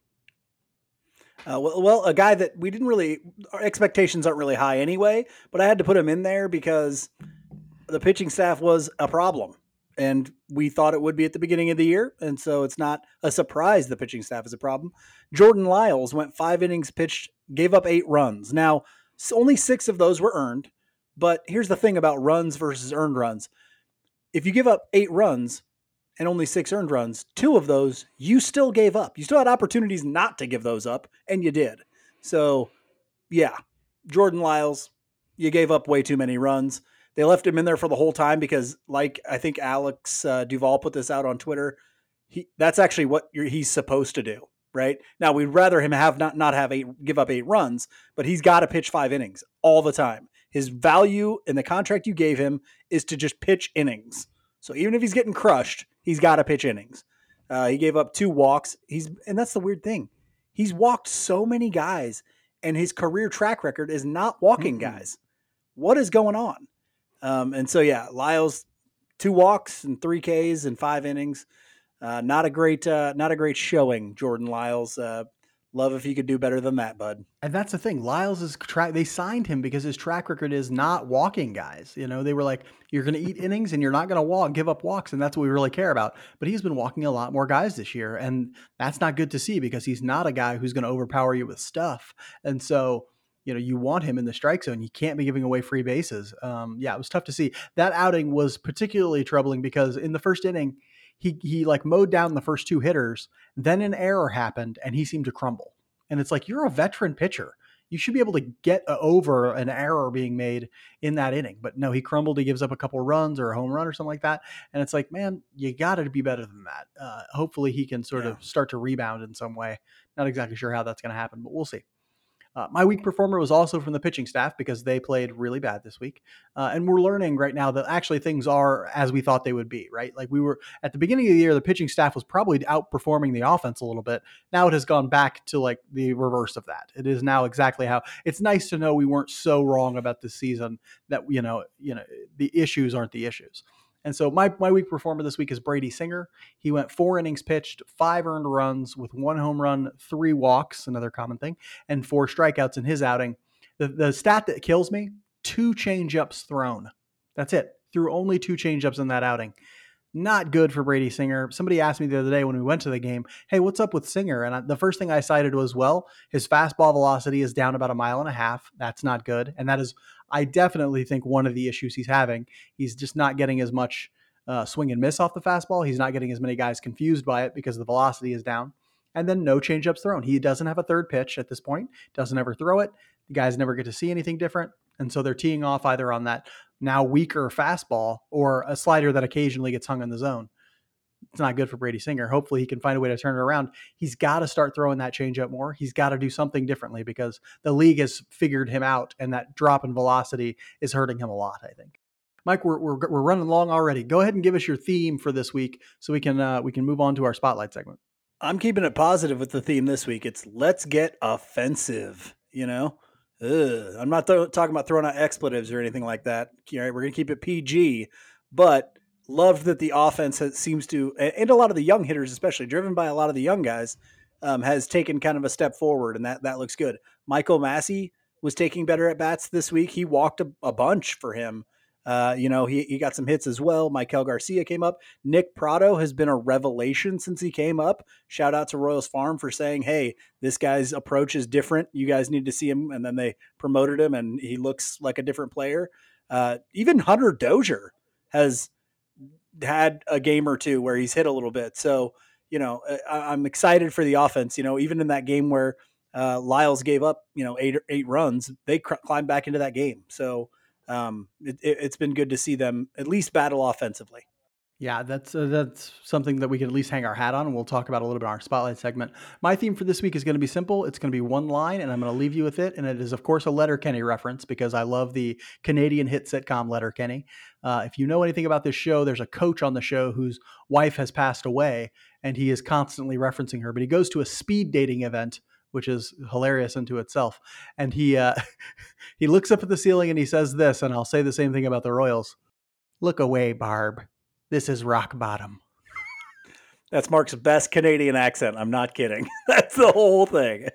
Well, a guy that we didn't really, our expectations aren't really high anyway, but I had to put him in there because the pitching staff was a problem. And we thought it would be at the beginning of the year. And so it's not a surprise the pitching staff is a problem. Jordan Lyles went 5 innings pitched, gave up 8 runs. Now, only 6 of those were earned. But here's the thing about runs versus earned runs. If you give up 8 runs and only 6 earned runs, 2 of those you still gave up. You still had opportunities not to give those up, and you did. So, yeah, Jordan Lyles, you gave up way too many runs. They left him in there for the whole time because, like I think Alex Duvall put this out on Twitter, that's actually what he's supposed to do, right? Now, we'd rather him have not have give up 8 runs, but he's got to pitch 5 innings all the time. His value in the contract you gave him is to just pitch innings. So even if he's getting crushed, he's got to pitch innings. He gave up 2 walks. And that's the weird thing. He's walked so many guys, and his career track record is not walking guys. What is going on? And so, yeah, Lyles, 2 walks and 3 Ks in 5 innings. Not a great showing, Jordan Lyles. Love if he could do better than that, bud. And that's the thing. Lyles they signed him because his track record is not walking guys. You know, they were like, you're going to eat innings and you're not going to give up walks. And that's what we really care about. But he's been walking a lot more guys this year. And that's not good to see because he's not a guy who's going to overpower you with stuff. And so, you know, you want him in the strike zone. You can't be giving away free bases. Yeah, it was tough to see. That outing was particularly troubling because in the first inning, he like mowed down the first 2 hitters, then an error happened and he seemed to crumble. And it's like, you're a veteran pitcher. You should be able to get over an error being made in that inning. But no, he crumbled. He gives up a couple of runs or a home run or something like that. And it's like, man, you got to be better than that. Hopefully he can sort of start to rebound in some way. Not exactly sure how that's going to happen, but we'll see. My weak performer was also from the pitching staff because they played really bad this week. And we're learning right now that actually things are as we thought they would be, right? Like we were at the beginning of the year, the pitching staff was probably outperforming the offense a little bit. Now it has gone back to like the reverse of that. It is now exactly how it's nice to know we weren't so wrong about this season that, you know, the issues aren't the issues. And so my weak performer this week is Brady Singer. He went 4 innings pitched, 5 earned runs with 1 home run, 3 walks, another common thing, and 4 strikeouts in his outing. The stat that kills me, 2 changeups thrown. That's it. Threw only 2 changeups in that outing. Not good for Brady Singer. Somebody asked me the other day when we went to the game, hey, what's up with Singer? And the first thing I cited was, well, his fastball velocity is down about 1.5 miles. That's not good. And that is, I definitely think, one of the issues he's having. He's just not getting as much swing and miss off the fastball. He's not getting as many guys confused by it because the velocity is down. And then no changeups thrown. He doesn't have a third pitch at this point, doesn't ever throw it. The guys never get to see anything different. And so they're teeing off either on that now weaker fastball or a slider that occasionally gets hung in the zone. It's not good for Brady Singer. Hopefully he can find a way to turn it around. He's got to start throwing that changeup more. He's got to do something differently because the league has figured him out and that drop in velocity is hurting him a lot, I think. Mike, we're running long already. Go ahead and give us your theme for this week so we can move on to our spotlight segment. I'm keeping it positive with the theme this week. It's let's get offensive, you know? I'm not talking about throwing out expletives or anything like that. All right, we're going to keep it PG, but loved that the offense seems to, and a lot of the young hitters, especially driven by a lot of the young guys, has taken kind of a step forward, and that looks good. Michael Massey was taking better at bats this week. He walked a bunch for him. He got some hits as well. Michael Garcia came up. Nick Prado has been a revelation since he came up. Shout out to Royals Farm for saying, hey, this guy's approach is different. You guys need to see him. And then they promoted him and he looks like a different player. Even Hunter Dozier has had a game or two where he's hit a little bit. So, I'm excited for the offense. Even in that game where Lyles gave up, 8 runs, they climbed back into that game. So, it's been good to see them at least battle offensively. Yeah, that's something that we can at least hang our hat on, and we'll talk about a little bit in our spotlight segment. My theme for this week is going to be simple. It's going to be one line, and I'm going to leave you with it. And it is, of course, a Letterkenny reference because I love the Canadian hit sitcom Letterkenny. If you know anything about this show, there's a coach on the show whose wife has passed away, and he is constantly referencing her. But he goes to a speed dating event which is hilarious into itself. And he he looks up at the ceiling and he says this, and I'll say the same thing about the Royals. Look away, Barb. This is rock bottom. That's Mark's best Canadian accent. I'm not kidding. That's the whole thing.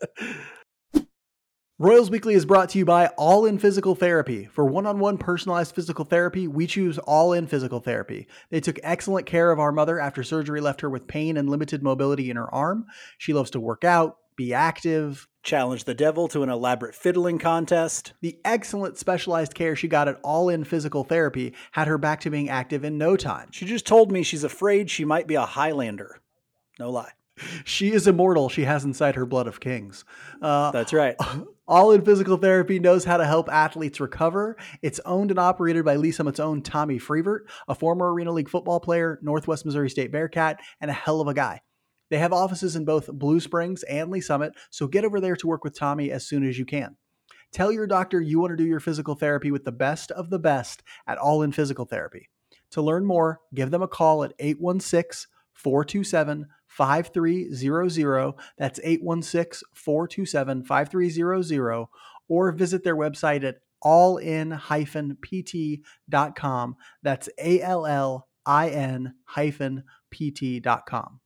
Royals Weekly is brought to you by All In Physical Therapy. For one-on-one personalized physical therapy, we choose All In Physical Therapy. They took excellent care of our mother after surgery left her with pain and limited mobility in her arm. She loves to work out, be active, challenge the devil to an elaborate fiddling contest. The excellent specialized care she got at All In Physical Therapy had her back to being active in no time. She just told me she's afraid she might be a Highlander. No lie. She is immortal. She has inside her blood of kings. That's right. All In Physical Therapy knows how to help athletes recover. It's owned and operated by Lee Summit's own Tommy Freevert, a former Arena League football player, Northwest Missouri State Bearcat, and a hell of a guy. They have offices in both Blue Springs and Lee Summit, so get over there to work with Tommy as soon as you can. Tell your doctor you want to do your physical therapy with the best of the best at All In Physical Therapy. To learn more, give them a call at 816-427-5300. That's 816-427-5300, or visit their website at allin-pt.com. That's allin-pt.com.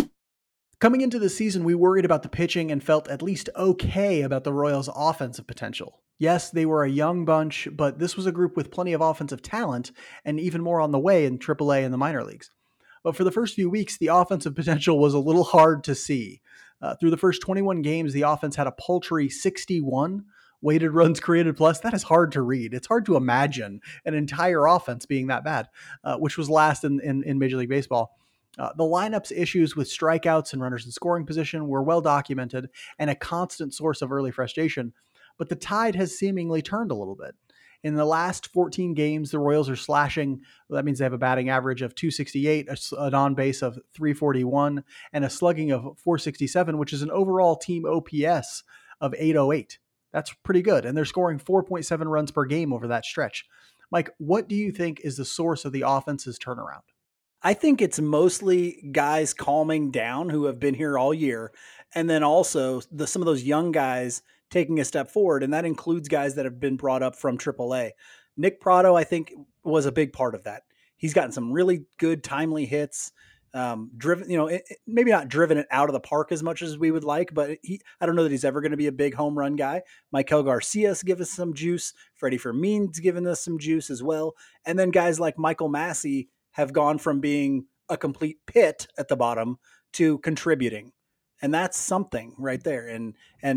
Coming into the season, we worried about the pitching and felt at least okay about the Royals' offensive potential. Yes, they were a young bunch, but this was a group with plenty of offensive talent and even more on the way in AAA and the minor leagues. But for the first few weeks, the offensive potential was a little hard to see. Through the first 21 games, the offense had a paltry 61 weighted runs created plus. That is hard to read. It's hard to imagine an entire offense being that bad, which was last in Major League Baseball. The lineup's issues with strikeouts and runners in scoring position were well documented and a constant source of early frustration, but the tide has seemingly turned a little bit. In the last 14 games, the Royals are slashing. That means they have a batting average of 268, an on-base of 341, and a slugging of 467, which is an overall team OPS of 808. That's pretty good, and they're scoring 4.7 runs per game over that stretch. Mike, what do you think is the source of the offense's turnaround? I think it's mostly guys calming down who have been here all year, and then also some of those young guys taking a step forward, and that includes guys that have been brought up from AAA. Nick Pratto, I think, was a big part of that. He's gotten some really good, timely hits, driven, maybe not driven it out of the park as much as we would like, but I don't know that he's ever going to be a big home run guy. Maikel Garcia's given us some juice. Freddie Fermin's given us some juice as well. And then guys like Michael Massey have gone from being a complete pit at the bottom to contributing. And that's something right there. And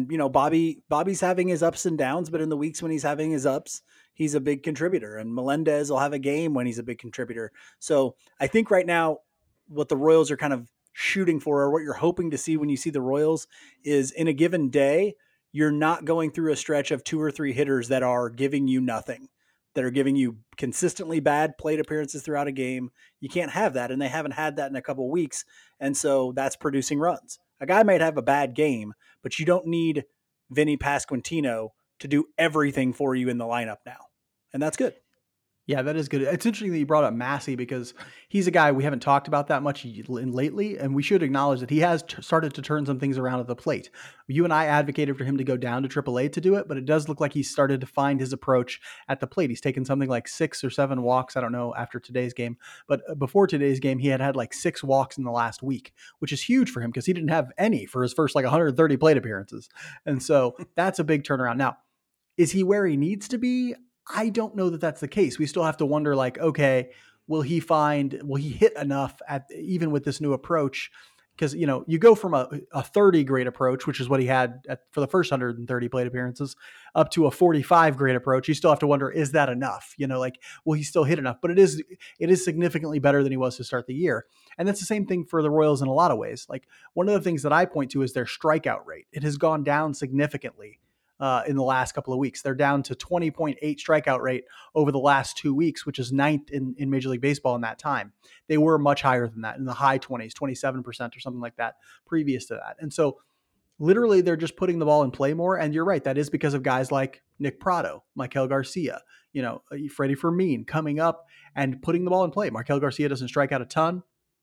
Bobby's having his ups and downs, but in the weeks when he's having his ups, he's a big contributor. And Melendez will have a game when he's a big contributor. So I think right now what the Royals are kind of shooting for, or what you're hoping to see when you see the Royals, is in a given day, you're not going through a stretch of 2 or 3 hitters that are giving you nothing, that are giving you consistently bad plate appearances throughout a game. You can't have that. And they haven't had that in a couple of weeks. And so that's producing runs. A guy might have a bad game, but you don't need Vinny Pasquantino to do everything for you in the lineup now. And that's good. Yeah, that is good. It's interesting that you brought up Massey, because he's a guy we haven't talked about that much lately, and we should acknowledge that he has started to turn some things around at the plate. You and I advocated for him to go down to AAA to do it, but it does look like he's started to find his approach at the plate. He's taken something like 6 or 7 walks, I don't know, after today's game. But before today's game, he had like 6 walks in the last week, which is huge for him because he didn't have any for his first 130 plate appearances. And so that's a big turnaround. Now, is he where he needs to be? I don't know that that's the case. We still have to wonder, okay, will he hit enough even with this new approach? Because, you go from a 30 grade approach, which is what he had for the first 130 plate appearances, up to a 45 grade approach. You still have to wonder, is that enough? Will he still hit enough? But it is significantly better than he was to start the year. And that's the same thing for the Royals in a lot of ways. One of the things that I point to is their strikeout rate. It has gone down significantly in the last couple of weeks. They're down to 20.8 strikeout rate over the last 2 weeks, which is 9th in Major League Baseball in that time. They were much higher than that, in the high 20s, 27% or something like that previous to that. And so literally they're just putting the ball in play more. And you're right, that is because of guys like Nick Pratto, Maikel Garcia, Freddie Fermin coming up and putting the ball in play. Maikel Garcia doesn't strike out a ton.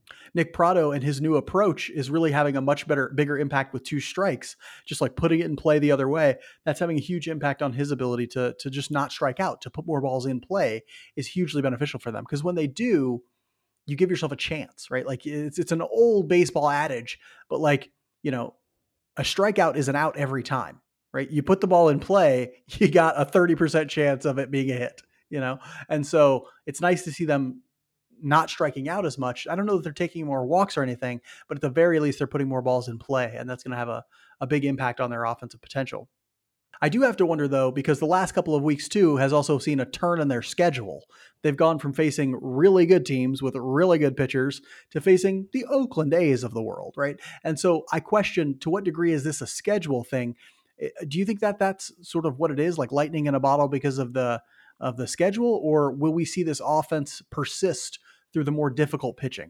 Nick Pratto and his new approach is really having a much bigger impact with 2 strikes, just like putting it in play the other way. That's having a huge impact on his ability to just not strike out, to put more balls in play is hugely beneficial for them. Because when they do, you give yourself a chance, right? Like it's an old baseball adage, but like, a strikeout is an out every time, right? You put the ball in play, you got a 30% chance of it being a hit, And so it's nice to see them not striking out as much. I don't know that they're taking more walks or anything, but at the very least, they're putting more balls in play, and that's going to have a big impact on their offensive potential. I do have to wonder, though, because the last couple of weeks, too, has also seen a turn in their schedule. They've gone from facing really good teams with really good pitchers to facing the Oakland A's of the world, right? And so I question, to what degree is this a schedule thing? Do you think that that's sort of what it is, like lightning in a bottle because of the schedule, or will we see this offense persist through the more difficult pitching?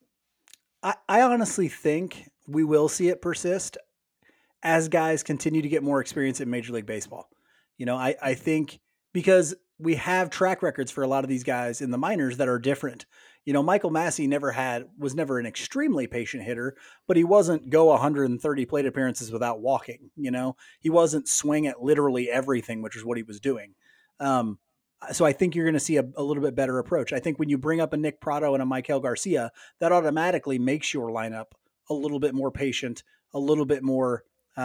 I honestly think we will see it persist as guys continue to get more experience in Major League Baseball. I think because we have track records for a lot of these guys in the minors that are different. Michael Massey was never an extremely patient hitter, but he wasn't go 130 plate appearances without walking. He wasn't swing at literally everything, which is what he was doing. So I think you're going to see a little bit better approach. I think when you bring up a Nick Pratto and a Maikel Garcia, that automatically makes your lineup a little bit more patient, a little bit more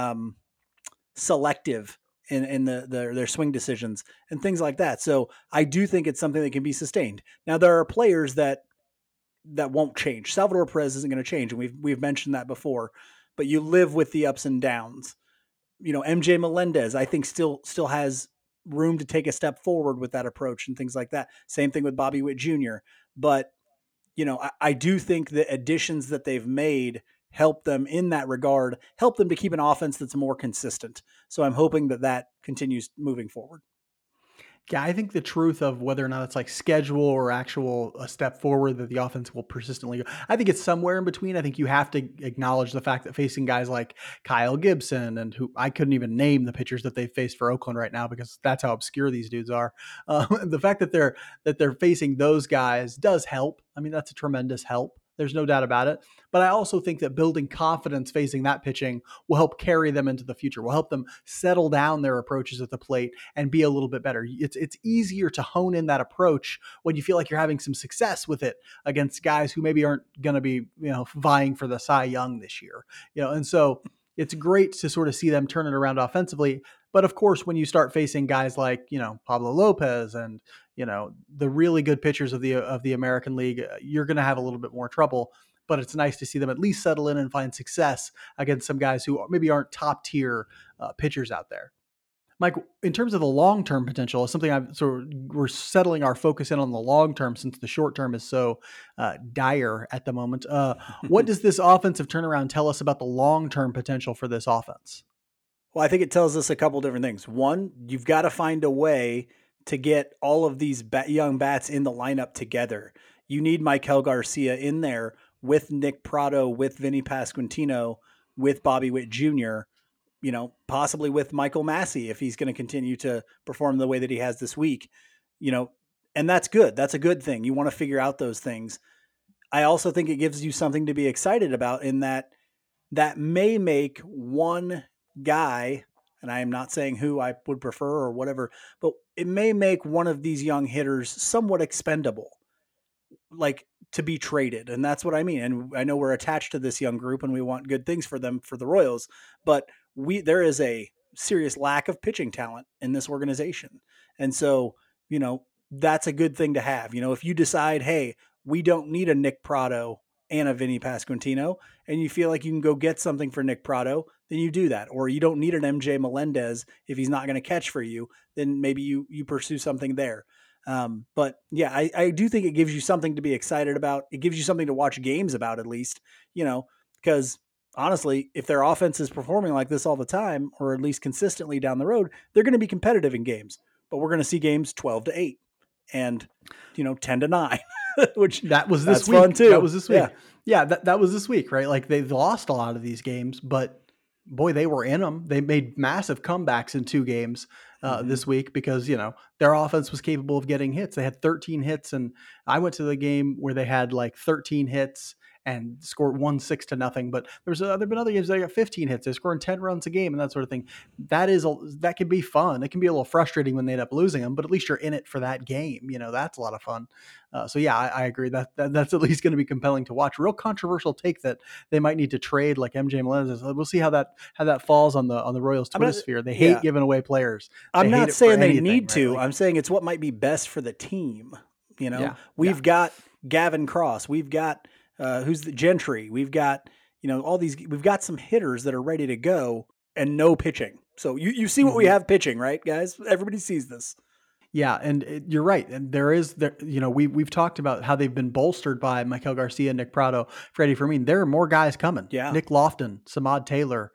selective in their swing decisions and things like that. So I do think it's something that can be sustained. Now there are players that won't change. Salvador Perez isn't going to change, and we've mentioned that before. But you live with the ups and downs. MJ Melendez, I think still has room to take a step forward with that approach and things like that. Same thing with Bobby Witt Jr. But I do think the additions that they've made help them in that regard, help them to keep an offense that's more consistent. So I'm hoping that continues moving forward. Yeah, I think the truth of whether or not it's like schedule or actual a step forward that the offense will persistently go, I think it's somewhere in between. I think you have to acknowledge the fact that facing guys like Kyle Gibson, and who I couldn't even name the pitchers that they faced for Oakland right now because that's how obscure these dudes are. The fact that they're facing those guys does help. I mean, that's a tremendous help. There's no doubt about it. But I also think that building confidence facing that pitching will help carry them into the future, will help them settle down their approaches at the plate and be a little bit better. It's easier to hone in that approach when you feel like you're having some success with it against guys who maybe aren't going to be, vying for the Cy Young this year. And so it's great to sort of see them turn it around offensively. But of course, when you start facing guys like, Pablo Lopez and, the really good pitchers of the American League, you're going to have a little bit more trouble. But it's nice to see them at least settle in and find success against some guys who maybe aren't top tier pitchers out there. Mike, in terms of the long-term potential, something we're settling our focus in on the long-term since the short-term is so dire at the moment. What does this offensive turnaround tell us about the long-term potential for this offense? Well, I think it tells us a couple different things. One, you've got to find a way to get all of these young bats in the lineup together. You need Maikel Garcia in there with Nick Pratto, with Vinny Pasquantino, with Bobby Witt Jr., possibly with Michael Massey if he's going to continue to perform the way that he has this week, and that's good. That's a good thing. You want to figure out those things. I also think it gives you something to be excited about in that may make one guy, and I am not saying who I would prefer or whatever, but it may make one of these young hitters somewhat expendable, like to be traded. And that's what I mean. And I know we're attached to this young group and we want good things for them, for the Royals, but there is a serious lack of pitching talent in this organization. And so, that's a good thing to have. If you decide, hey, we don't need a Nick Pratto and a Vinny Pasquantino, and you feel like you can go get something for Nick Pratto, then you do that. Or you don't need an MJ Melendez if he's not going to catch for you, then maybe you pursue something there. But yeah, I do think it gives you something to be excited about. It gives you something to watch games about, at least, because honestly, if their offense is performing like this all the time, or at least consistently down the road, they're going to be competitive in games, but we're going to see games 12-8 and, 10-9, which that was this week. Fun too. That was this week. Yeah. That was this week, right? Like they've lost a lot of these games, but boy, they were in them. They made massive comebacks in 2 games this week because, their offense was capable of getting hits. They had 13 hits, and I went to the game where they had like 13 hits and scored 6-0. But there've been other games that got 15 hits. They're scoring 10 runs a game and that sort of thing. That can be fun. It can be a little frustrating when they end up losing them, but at least you're in it for that game. That's a lot of fun. So yeah, I agree that's at least going to be compelling to watch. Real controversial take that they might need to trade like MJ Melendez. We'll see how that falls on the Royals Twitter sphere. They hate giving away players. I'm not saying they need to. I'm saying it's what might be best for the team. We've got Gavin Cross. We've got who's the Gentry. We've got all these. We've got some hitters that are ready to go and no pitching. So you see what we have pitching, right, guys? Everybody sees this. Yeah, and you're right. And we've talked about how they've been bolstered by Maikel Garcia, Nick Pratto, Freddie Fermin. There are more guys coming. Yeah. Nick Lofton, Samad Taylor,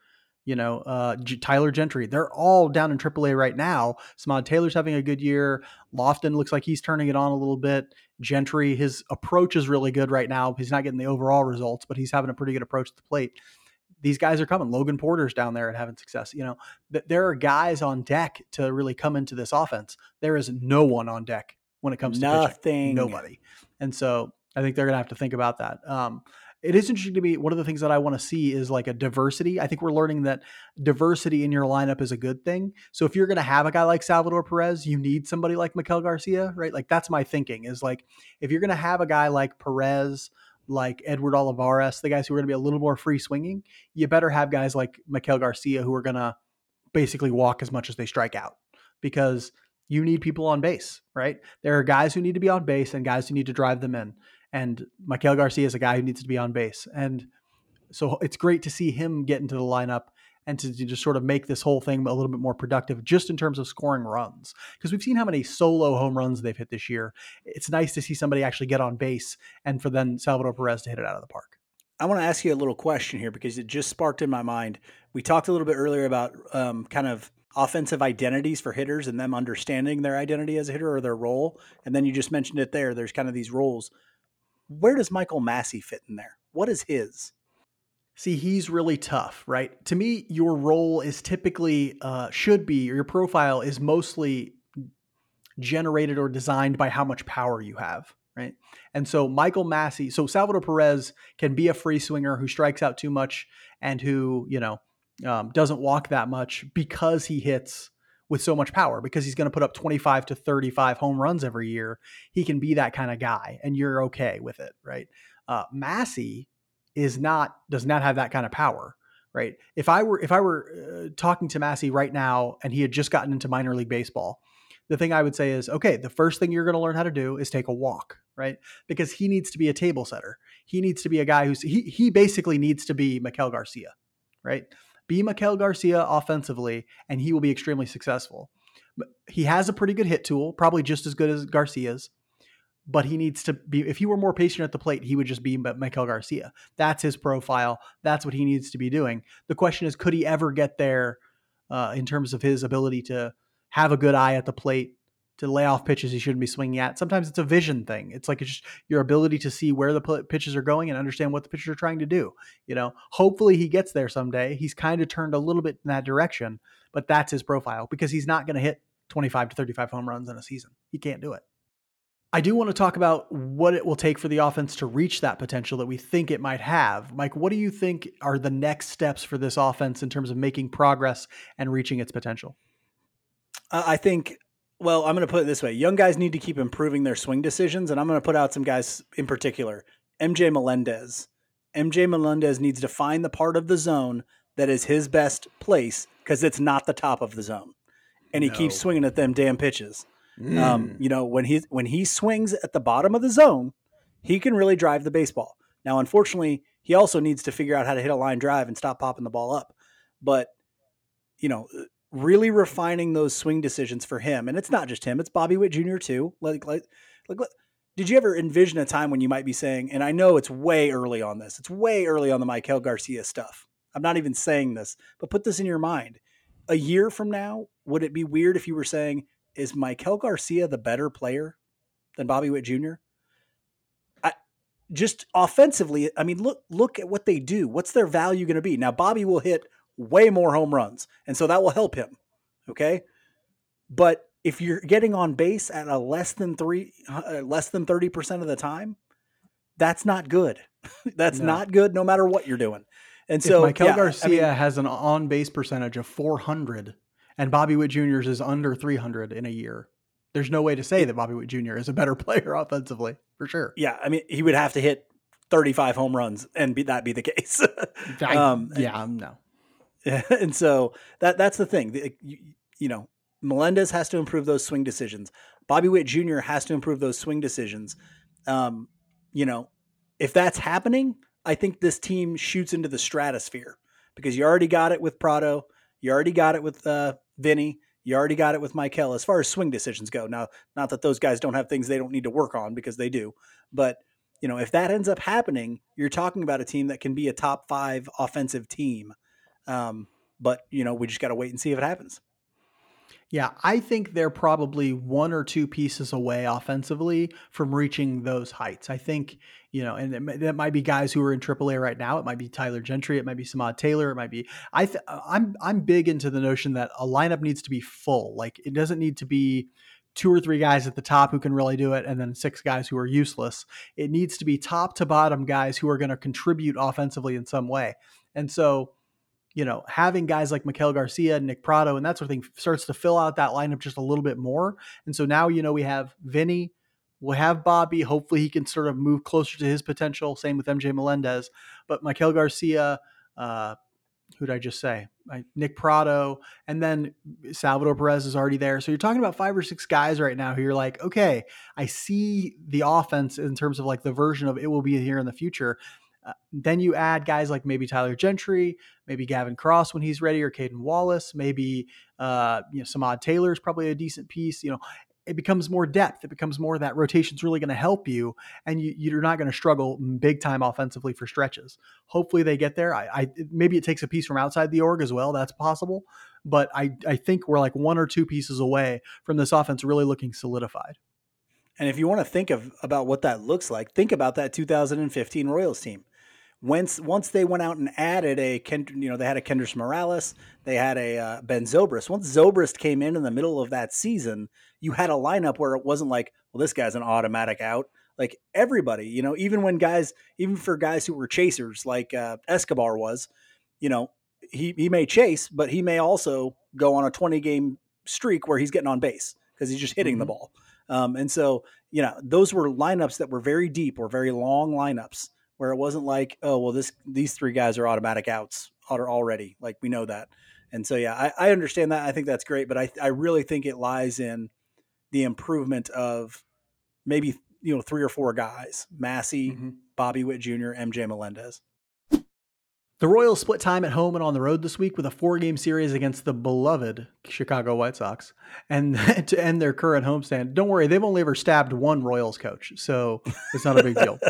Tyler Gentry. They're all down in AAA right now. Samad Taylor's having a good year. Lofton looks like he's turning it on a little bit. Gentry, his approach is really good right now. He's not getting the overall results, but he's having a pretty good approach at the plate. These guys are coming. Logan Porter's down there and having success. There are guys on deck to really come into this offense. There is no one on deck when it comes to pitching. Nobody. And so I think they're going to have to think about that. It is interesting to me. One of the things that I want to see is like a diversity. I think we're learning that diversity in your lineup is a good thing. So if you're going to have a guy like Salvador Perez, you need somebody like Maikel Garcia, right? Like that's my thinking is like, if you're going to have a guy like Perez, like Edward Olivares, the guys who are going to be a little more free swinging, you better have guys like Maikel Garcia who are going to basically walk as much as they strike out, because you need people on base, right? There are guys who need to be on base and guys who need to drive them in. And Maikel Garcia is a guy who needs to be on base. And so it's great to see him get into the lineup and to just sort of make this whole thing a little bit more productive just in terms of scoring runs. Because we've seen how many solo home runs they've hit this year. It's nice to see somebody actually get on base and for then Salvador Perez to hit it out of the park. I want to ask you a little question here because it just sparked in my mind. We talked a little bit earlier about kind of offensive identities for hitters and them understanding their identity as a hitter or their role. And then you just mentioned it there. There's kind of these roles. Where does Michael Massey fit in there? What is his? See, he's really tough, right? To me, your role is typically, should be, or your profile is mostly generated or designed by how much power you have, right? And so Michael Massey, so Salvador Perez can be a free swinger who strikes out too much and who, doesn't walk that much because he hits with so much power, because he's going to put up 25 to 35 home runs every year. He can be that kind of guy and you're okay with it, right? Massey does not have that kind of power, right? If I were talking to Massey right now and he had just gotten into minor league baseball, the thing I would say is, okay, the first thing you're going to learn how to do is take a walk, right? Because he needs to be a table setter. He needs to be a guy he basically needs to be Maikel Garcia, right? Be Maikel Garcia offensively, and he will be extremely successful. He has a pretty good hit tool, probably just as good as Garcia's, but he needs to be, if he were more patient at the plate, he would just be Maikel Garcia. That's his profile. That's what he needs to be doing. The question is, could he ever get there in terms of his ability to have a good eye at the plate, to lay off pitches he shouldn't be swinging at? Sometimes it's a vision thing. It's like it's just your ability to see where the pitches are going and understand what the pitchers are trying to do. Hopefully he gets there someday. He's kind of turned a little bit in that direction, but that's his profile, because he's not going to hit 25 to 35 home runs in a season. He can't do it. I do want to talk about what it will take for the offense to reach that potential that we think it might have. Mike, what do you think are the next steps for this offense in terms of making progress and reaching its potential? I think, well, I'm going to put it this way. Young guys need to keep improving their swing decisions, and I'm going to put out some guys in particular. MJ Melendez. MJ Melendez needs to find the part of the zone that is his best place, because it's not the top of the zone. And he keeps swinging at them damn pitches. When he swings at the bottom of the zone, he can really drive the baseball. Now, unfortunately, he also needs to figure out how to hit a line drive and stop popping the ball up. But, really refining those swing decisions for him. And it's not just him, it's Bobby Witt Jr. too. Like, did you ever envision a time when you might be saying, and I know it's way early on this, it's way early on the Maikel Garcia stuff. I'm not even saying this, but put this in your mind. A year from now, would it be weird if you were saying, is Maikel Garcia the better player than Bobby Witt Jr.? Just offensively, I mean, look at what they do. What's their value going to be? Now, Bobby will hit way more home runs, and so that will help him. Okay. But if you're getting on base at a less than 30% of the time, That's not good. That's No. not good no matter what you're doing. And If so Michael Garcia has an on-base percentage of 400 and Bobby Witt Jr.'s is under 300 in a year, there's no way to say that Bobby Witt Jr. is a better player offensively, for sure. Yeah, I mean, he would have to hit 35 home runs and that be the case. No. And so that's the thing. You know, Melendez has to improve those swing decisions. Bobby Witt Jr. has to improve those swing decisions. You know, if that's happening, I think this team shoots into the stratosphere because you already got it with Prado. You already got it with Vinny. You already got it with Michael as far as swing decisions go. Now, not that those guys don't have things they don't need to work on because they do. But, you know, if that ends up happening, you're talking about a team that can be a top 5 offensive team. But, you know, we just got to wait and see if it happens. Yeah, I think they're probably 1 or 2 pieces away offensively from reaching those heights. I think, you know, and that might be guys who are in AAA right now. It might be Tyler Gentry. It might be Samad Taylor. It might be. I'm big into the notion that a lineup needs to be full. Like it doesn't need to be 2 or 3 guys at the top who can really do it, and then 6 guys who are useless. It needs to be top to bottom guys who are going to contribute offensively in some way. And so, you know, having guys like Michael Garcia, Nick Prado, and that sort of thing starts to fill out that lineup just a little bit more. And so now, you know, we have Vinny, we'll have Bobby. Hopefully he can sort of move closer to his potential. Same with MJ Melendez. But Michael Garcia, who did I just say? Nick Prado, and then Salvador Perez is already there. So you're talking about 5 or 6 guys right now who you're like, okay, I see the offense in terms of like the version of it will be here in the future. Then you add guys like maybe Tyler Gentry, maybe Gavin Cross when he's ready, or Caden Wallace, maybe Samad Taylor is probably a decent piece. You know, it becomes more depth. It becomes more that rotation's really going to help you, and you're not going to struggle big time offensively for stretches. Hopefully they get there. Maybe it takes a piece from outside the org as well. That's possible, but I think we're like 1 or 2 pieces away from this offense really looking solidified. And if you want to think about what that looks like, think about that 2015 Royals team. Once they went out and added they had a Kendrys Morales, they had a Ben Zobrist. Once Zobrist came in the middle of that season, you had a lineup where it wasn't like, well, this guy's an automatic out. Like everybody, you know, even for guys who were chasers, like Escobar was, you know, he may chase, but he may also go on a 20-game streak where he's getting on base because he's just hitting the ball. And so, you know, those were lineups that were very deep or very long lineups, where it wasn't like, oh, well, these 3 guys are automatic outs already. Like we know that. And so, yeah, I understand that. I think that's great. But I really think it lies in the improvement of maybe, you know, 3 or 4 guys, Massey, Bobby Witt Jr., MJ Melendez. The Royals split time at home and on the road this week with a 4-game series against the beloved Chicago White Sox, and to end their current homestand. Don't worry, they've only ever stabbed 1 Royals coach, so it's not a big deal.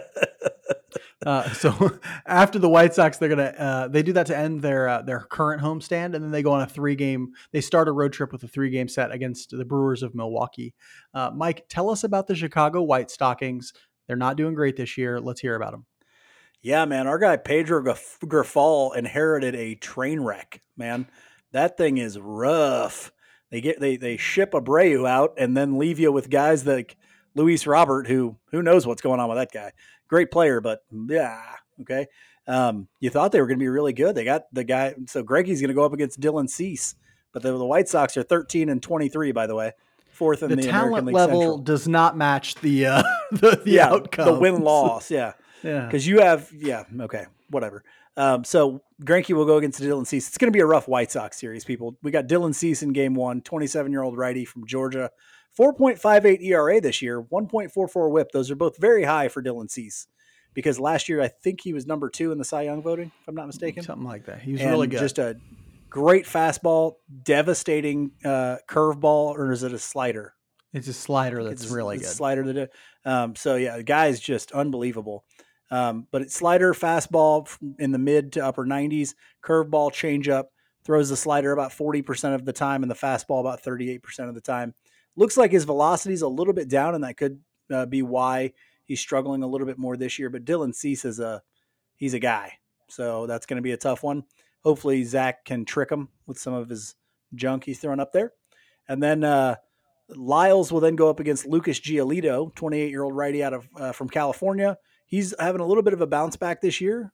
So after the White Sox, they're gonna they do that to end their current homestand, and then they go on a 3-game. They start a road trip with a 3-game set against the Brewers of Milwaukee. Mike, tell us about the Chicago White Stockings. They're not doing great this year. Let's hear about them. Yeah, man, our guy Pedro Grifol inherited a train wreck. Man, that thing is rough. They ship Abreu out and then leave you with guys like Luis Robert, who knows what's going on with that guy. Great player, but yeah, okay. You thought they were going to be really good. They got the guy. So Greggy's going to go up against Dylan Cease, but the White Sox are 13-23, by the way, 4th in the talent American League level Central. Does not match the outcome, the win loss. Yeah, because you have okay, whatever. So Greinke will go against Dylan Cease. It's going to be a rough White Sox series, people. We got Dylan Cease in game 1, 27-year-old righty from Georgia. 4.58 ERA this year, 1.44 whip. Those are both very high for Dylan Cease because last year I think he was number 2 in the Cy Young voting, if I'm not mistaken. Something like that. He was really good. Just a great fastball, devastating curveball, or is it a slider? It's a slider that's really good. Slider so yeah, the guy's just unbelievable. But it's slider, fastball in the mid to upper 90s, curveball, changeup, throws the slider about 40% of the time and the fastball about 38% of the time. Looks like his velocity is a little bit down, and that could be why he's struggling a little bit more this year. But Dylan Cease he's a guy, so that's going to be a tough one. Hopefully Zach can trick him with some of his junk he's throwing up there. And then Lyles will then go up against Lucas Giolito, 28-year-old righty out of from California. He's having a little bit of a bounce back this year.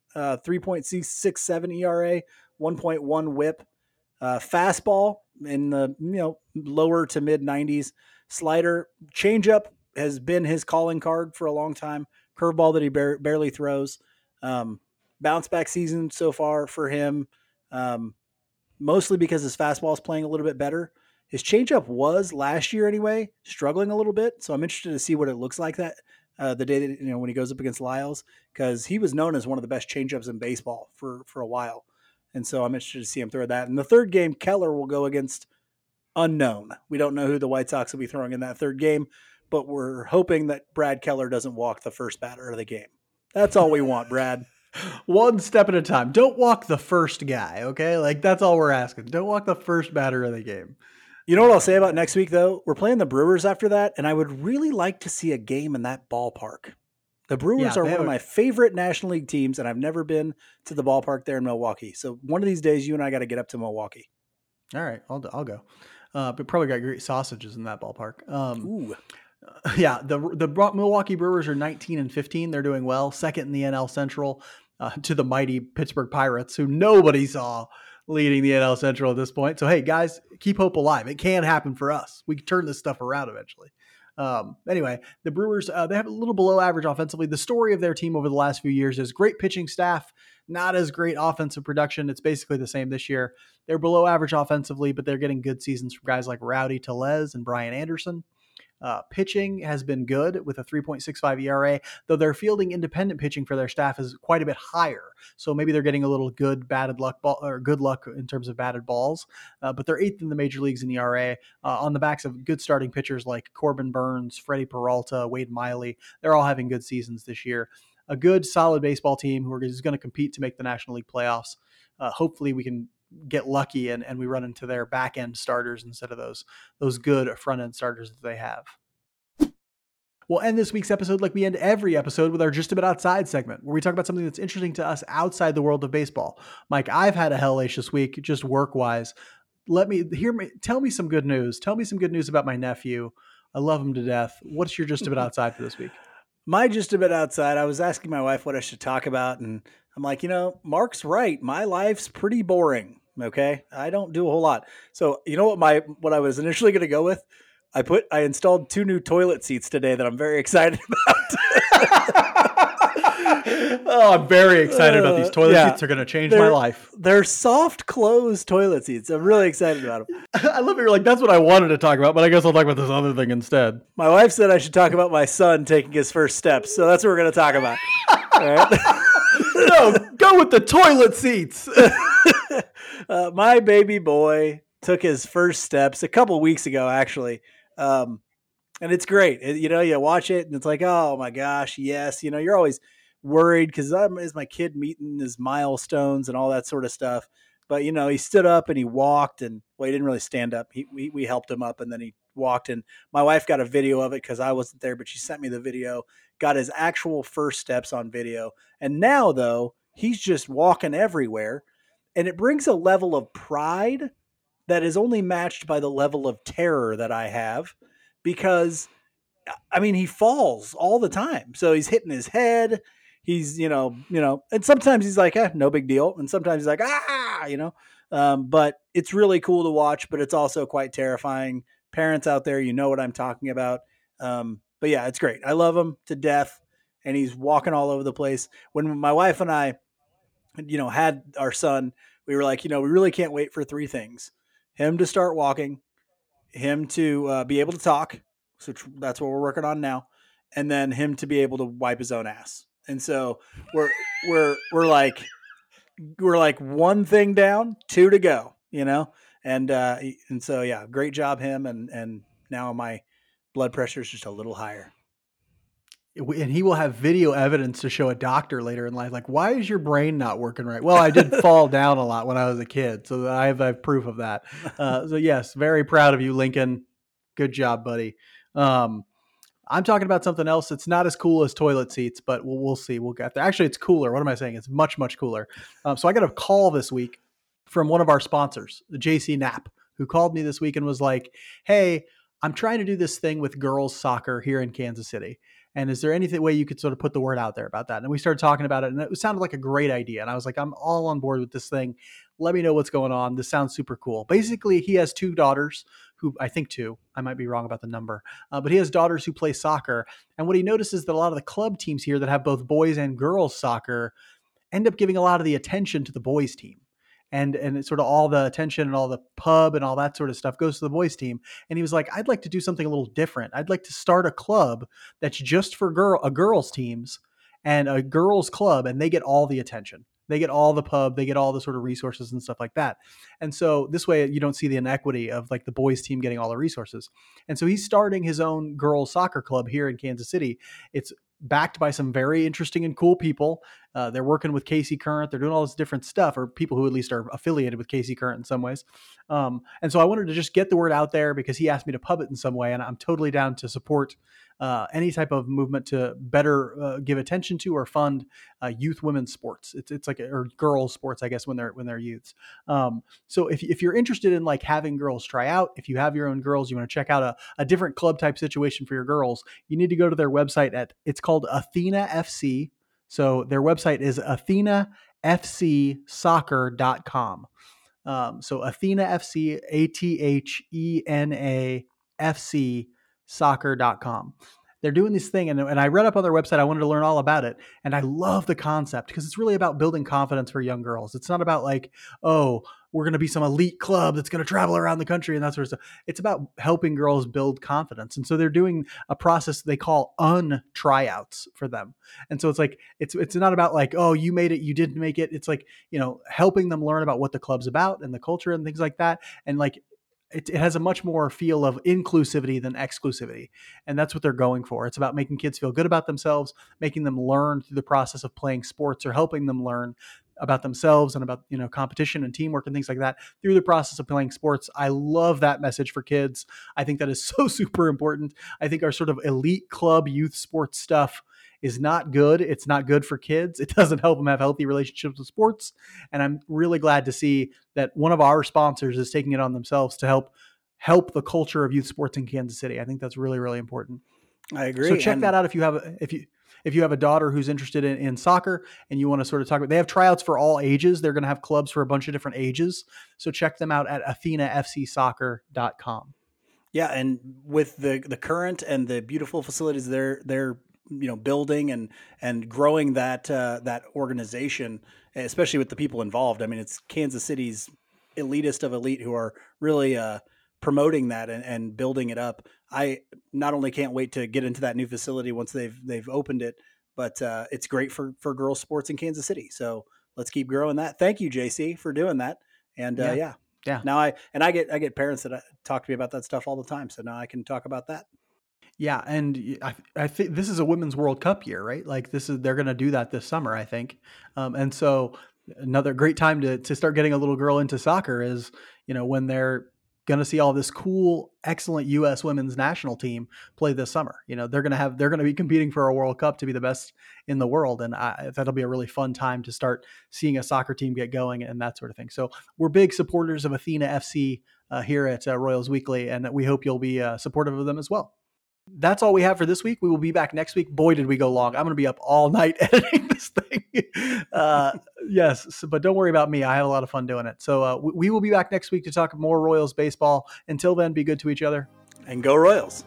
3.67 ERA, 1.1 WHIP. Fastball in the lower to mid 90s. Slider, changeup has been his calling card for a long time. Curveball that he barely throws. Bounce back season so far for him, mostly because his fastball is playing a little bit better. His changeup was last year anyway, struggling a little bit. So I'm interested to see what it looks like that the day that when he goes up against Lyles, because he was known as one of the best changeups in baseball for a while. And so I'm interested to see him throw that. In the third game, Keller will go against unknown. We don't know who the White Sox will be throwing in that third game, but we're hoping that Brad Keller doesn't walk the first batter of the game. That's all we want, Brad. One step at a time. Don't walk the first guy, okay? Like, that's all we're asking. Don't walk the first batter of the game. You know what I'll say about next week, though? We're playing the Brewers after that, and I would really like to see a game in that ballpark. The Brewers are one of my favorite National League teams, and I've never been to the ballpark there in Milwaukee. So one of these days, you and I got to get up to Milwaukee. All right, I'll go. But probably got great sausages in that ballpark. Ooh. Yeah, the Milwaukee Brewers are 19-15. They're doing well. Second in the NL Central to the mighty Pittsburgh Pirates, who nobody saw leading the NL Central at this point. So, hey, guys, keep hope alive. It can happen for us. We can turn this stuff around eventually. Anyway, the Brewers, they have a little below average offensively. The story of their team over the last few years is great pitching staff, not as great offensive production. It's basically the same this year. They're below average offensively, but they're getting good seasons from guys like Rowdy Tellez and Brian Anderson. Pitching has been good with a 3.65 ERA, though their fielding independent pitching for their staff is quite a bit higher. So maybe they're getting a little good luck in terms of batted balls. But they're 8th in the major leagues in ERA on the backs of good starting pitchers like Corbin Burns, Freddie Peralta, Wade Miley. They're all having good seasons this year. A good, solid baseball team who is going to compete to make the National League playoffs. Hopefully we can get lucky and we run into their back end starters instead of those good front end starters that they have. We'll end this week's episode like we end every episode with our Just A Bit Outside segment, where we talk about something that's interesting to us outside the world of baseball. Mike, I've had a hellacious week, just work-wise. Tell me some good news. Tell me some good news about my nephew. I love him to death. What's your Just A Bit Outside for this week? My Just A Bit Outside, I was asking my wife what I should talk about, and I'm like, Mark's right. My life's pretty boring. Okay. I don't do a whole lot. So you know what I was initially going to go with? I installed 2 new toilet seats today that I'm very excited about. Oh, I'm very excited about these toilet seats. Are going to change my life. They're soft close toilet seats. I'm really excited about them. I love it. You're like, that's what I wanted to talk about, but I guess I'll talk about this other thing instead. My wife said I should talk about my son taking his first steps. So that's what we're going to talk about. All right. No, go with the toilet seats. My baby boy took his first steps a couple weeks ago, actually. And it's great. You watch it and it's like, oh my gosh, yes. You're always worried because is my kid meeting his milestones and all that sort of stuff. But, he stood up and he walked and, well, he didn't really stand up. We helped him up and then he walked, and my wife got a video of it because I wasn't there, but she sent me the video, got his actual first steps on video. And now, though, he's just walking everywhere. And it brings a level of pride that is only matched by the level of terror that I have, because, he falls all the time. So he's hitting his head. He's, and sometimes he's like, no big deal. And sometimes he's like, but it's really cool to watch, but it's also quite terrifying. Parents out there, you know what I'm talking about. But yeah, it's great. I love him to death, and he's walking all over the place. When my wife and I, had our son, we were like, we really can't wait for 3 things: him to start walking, him to be able to talk. So that's what we're working on now. And then him to be able to wipe his own ass. And so we're like 1 thing down, 2 to go, and so, yeah, great job him. And now my blood pressure is just a little higher. And he will have video evidence to show a doctor later in life. Like, why is your brain not working right? Well, I did fall down a lot when I was a kid, so I have proof of that. So yes, very proud of you, Lincoln. Good job, buddy. I'm talking about something else. It's not as cool as toilet seats, but we'll see. We'll get there. Actually, it's cooler. What am I saying? It's much, much cooler. So I got a call this week from one of our sponsors, JC Knapp, who called me this week and was like, hey, I'm trying to do this thing with girls soccer here in Kansas City. And is there any way you could sort of put the word out there about that? And we started talking about it, and it sounded like a great idea. And I was like, I'm all on board with this thing. Let me know what's going on. This sounds super cool. Basically, he has 2 daughters who, I think 2, I might be wrong about the number, but he has daughters who play soccer. And what he notices that a lot of the club teams here that have both boys and girls soccer end up giving a lot of the attention to the boys team. And it's sort of all the attention and all the pub and all that sort of stuff goes to the boys team. And he was like, I'd like to do something a little different. I'd like to start a club that's just for girls teams and a girls club, and they get all the attention. They get all the pub, they get all the sort of resources and stuff like that. And so this way you don't see the inequity of like the boys team getting all the resources. And so he's starting his own girls soccer club here in Kansas City. It's backed by some very interesting and cool people. They're working with Casey Current. They're doing all this different stuff, or people who at least are affiliated with Casey Current in some ways. And so I wanted to just get the word out there because he asked me to pub it in some way, and I'm totally down to support any type of movement to better give attention to or fund youth women's sports. It's like or girls sports, I guess, when they're youths. So if you're interested in like having girls try out, if you have your own girls, you want to check out a different club type situation for your girls, you need to go to their website it's called Athena FC. So their website is athenafcsoccer.com. So Athena FC, ATHENA FC soccer.com. They're doing this thing. And I read up on their website. I wanted to learn all about it. And I love the concept because it's really about building confidence for young girls. It's not about like, oh, we're going to be some elite club that's going to travel around the country and that sort of stuff. It's about helping girls build confidence. And so they're doing a process they call untryouts for them. And so it's like, it's not about like, oh, you made it, you didn't make it. It's like, helping them learn about what the club's about and the culture and things like that. And like, it has a much more feel of inclusivity than exclusivity. And that's what they're going for. It's about making kids feel good about themselves, making them learn through the process of playing sports or helping them learn about themselves and about, competition and teamwork and things like that through the process of playing sports. I love that message for kids. I think that is so super important. I think our sort of elite club youth sports stuff is not good. It's not good for kids. It doesn't help them have healthy relationships with sports. And I'm really glad to see that one of our sponsors is taking it on themselves to help the culture of youth sports in Kansas City. I think that's really, really important. I agree. So check that out if you have a daughter who's interested in soccer and you want to sort of talk about, they have tryouts for all ages. They're going to have clubs for a bunch of different ages. So check them out at athenafcsoccer.com. Yeah. And with the current and the beautiful facilities they're building and growing that organization, especially with the people involved. I mean, it's Kansas City's elitist of elite who are really promoting that and building it up. I not only can't wait to get into that new facility once they've opened it, but it's great for girls sports in Kansas City. So let's keep growing that. Thank you, JC, for doing that. And yeah. Now I get parents that talk to me about that stuff all the time. So now I can talk about that. Yeah, and I think this is a Women's World Cup year, right? Like they're going to do that this summer, I think. And so another great time to start getting a little girl into soccer is, when they're going to see all this cool, excellent U.S. women's national team play this summer. They're going to be competing for a World Cup to be the best in the world, and that'll be a really fun time to start seeing a soccer team get going and that sort of thing. So we're big supporters of Athena FC here at Royals Weekly, and we hope you'll be supportive of them as well. That's all we have for this week. We will be back next week. Boy, did we go long. I'm going to be up all night editing this thing. Yes, but don't worry about me. I have a lot of fun doing it. So we will be back next week to talk more Royals baseball. Until then, be good to each other. And go Royals.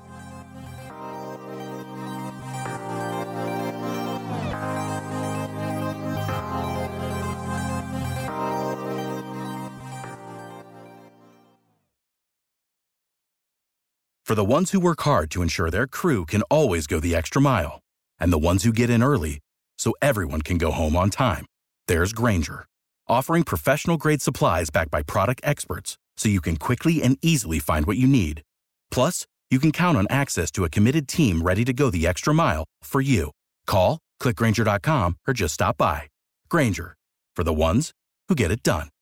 For the ones who work hard to ensure their crew can always go the extra mile, and the ones who get in early so everyone can go home on time, there's Grainger, offering professional-grade supplies backed by product experts so you can quickly and easily find what you need. Plus, you can count on access to a committed team ready to go the extra mile for you. Call, click Grainger.com, or just stop by. Grainger, for the ones who get it done.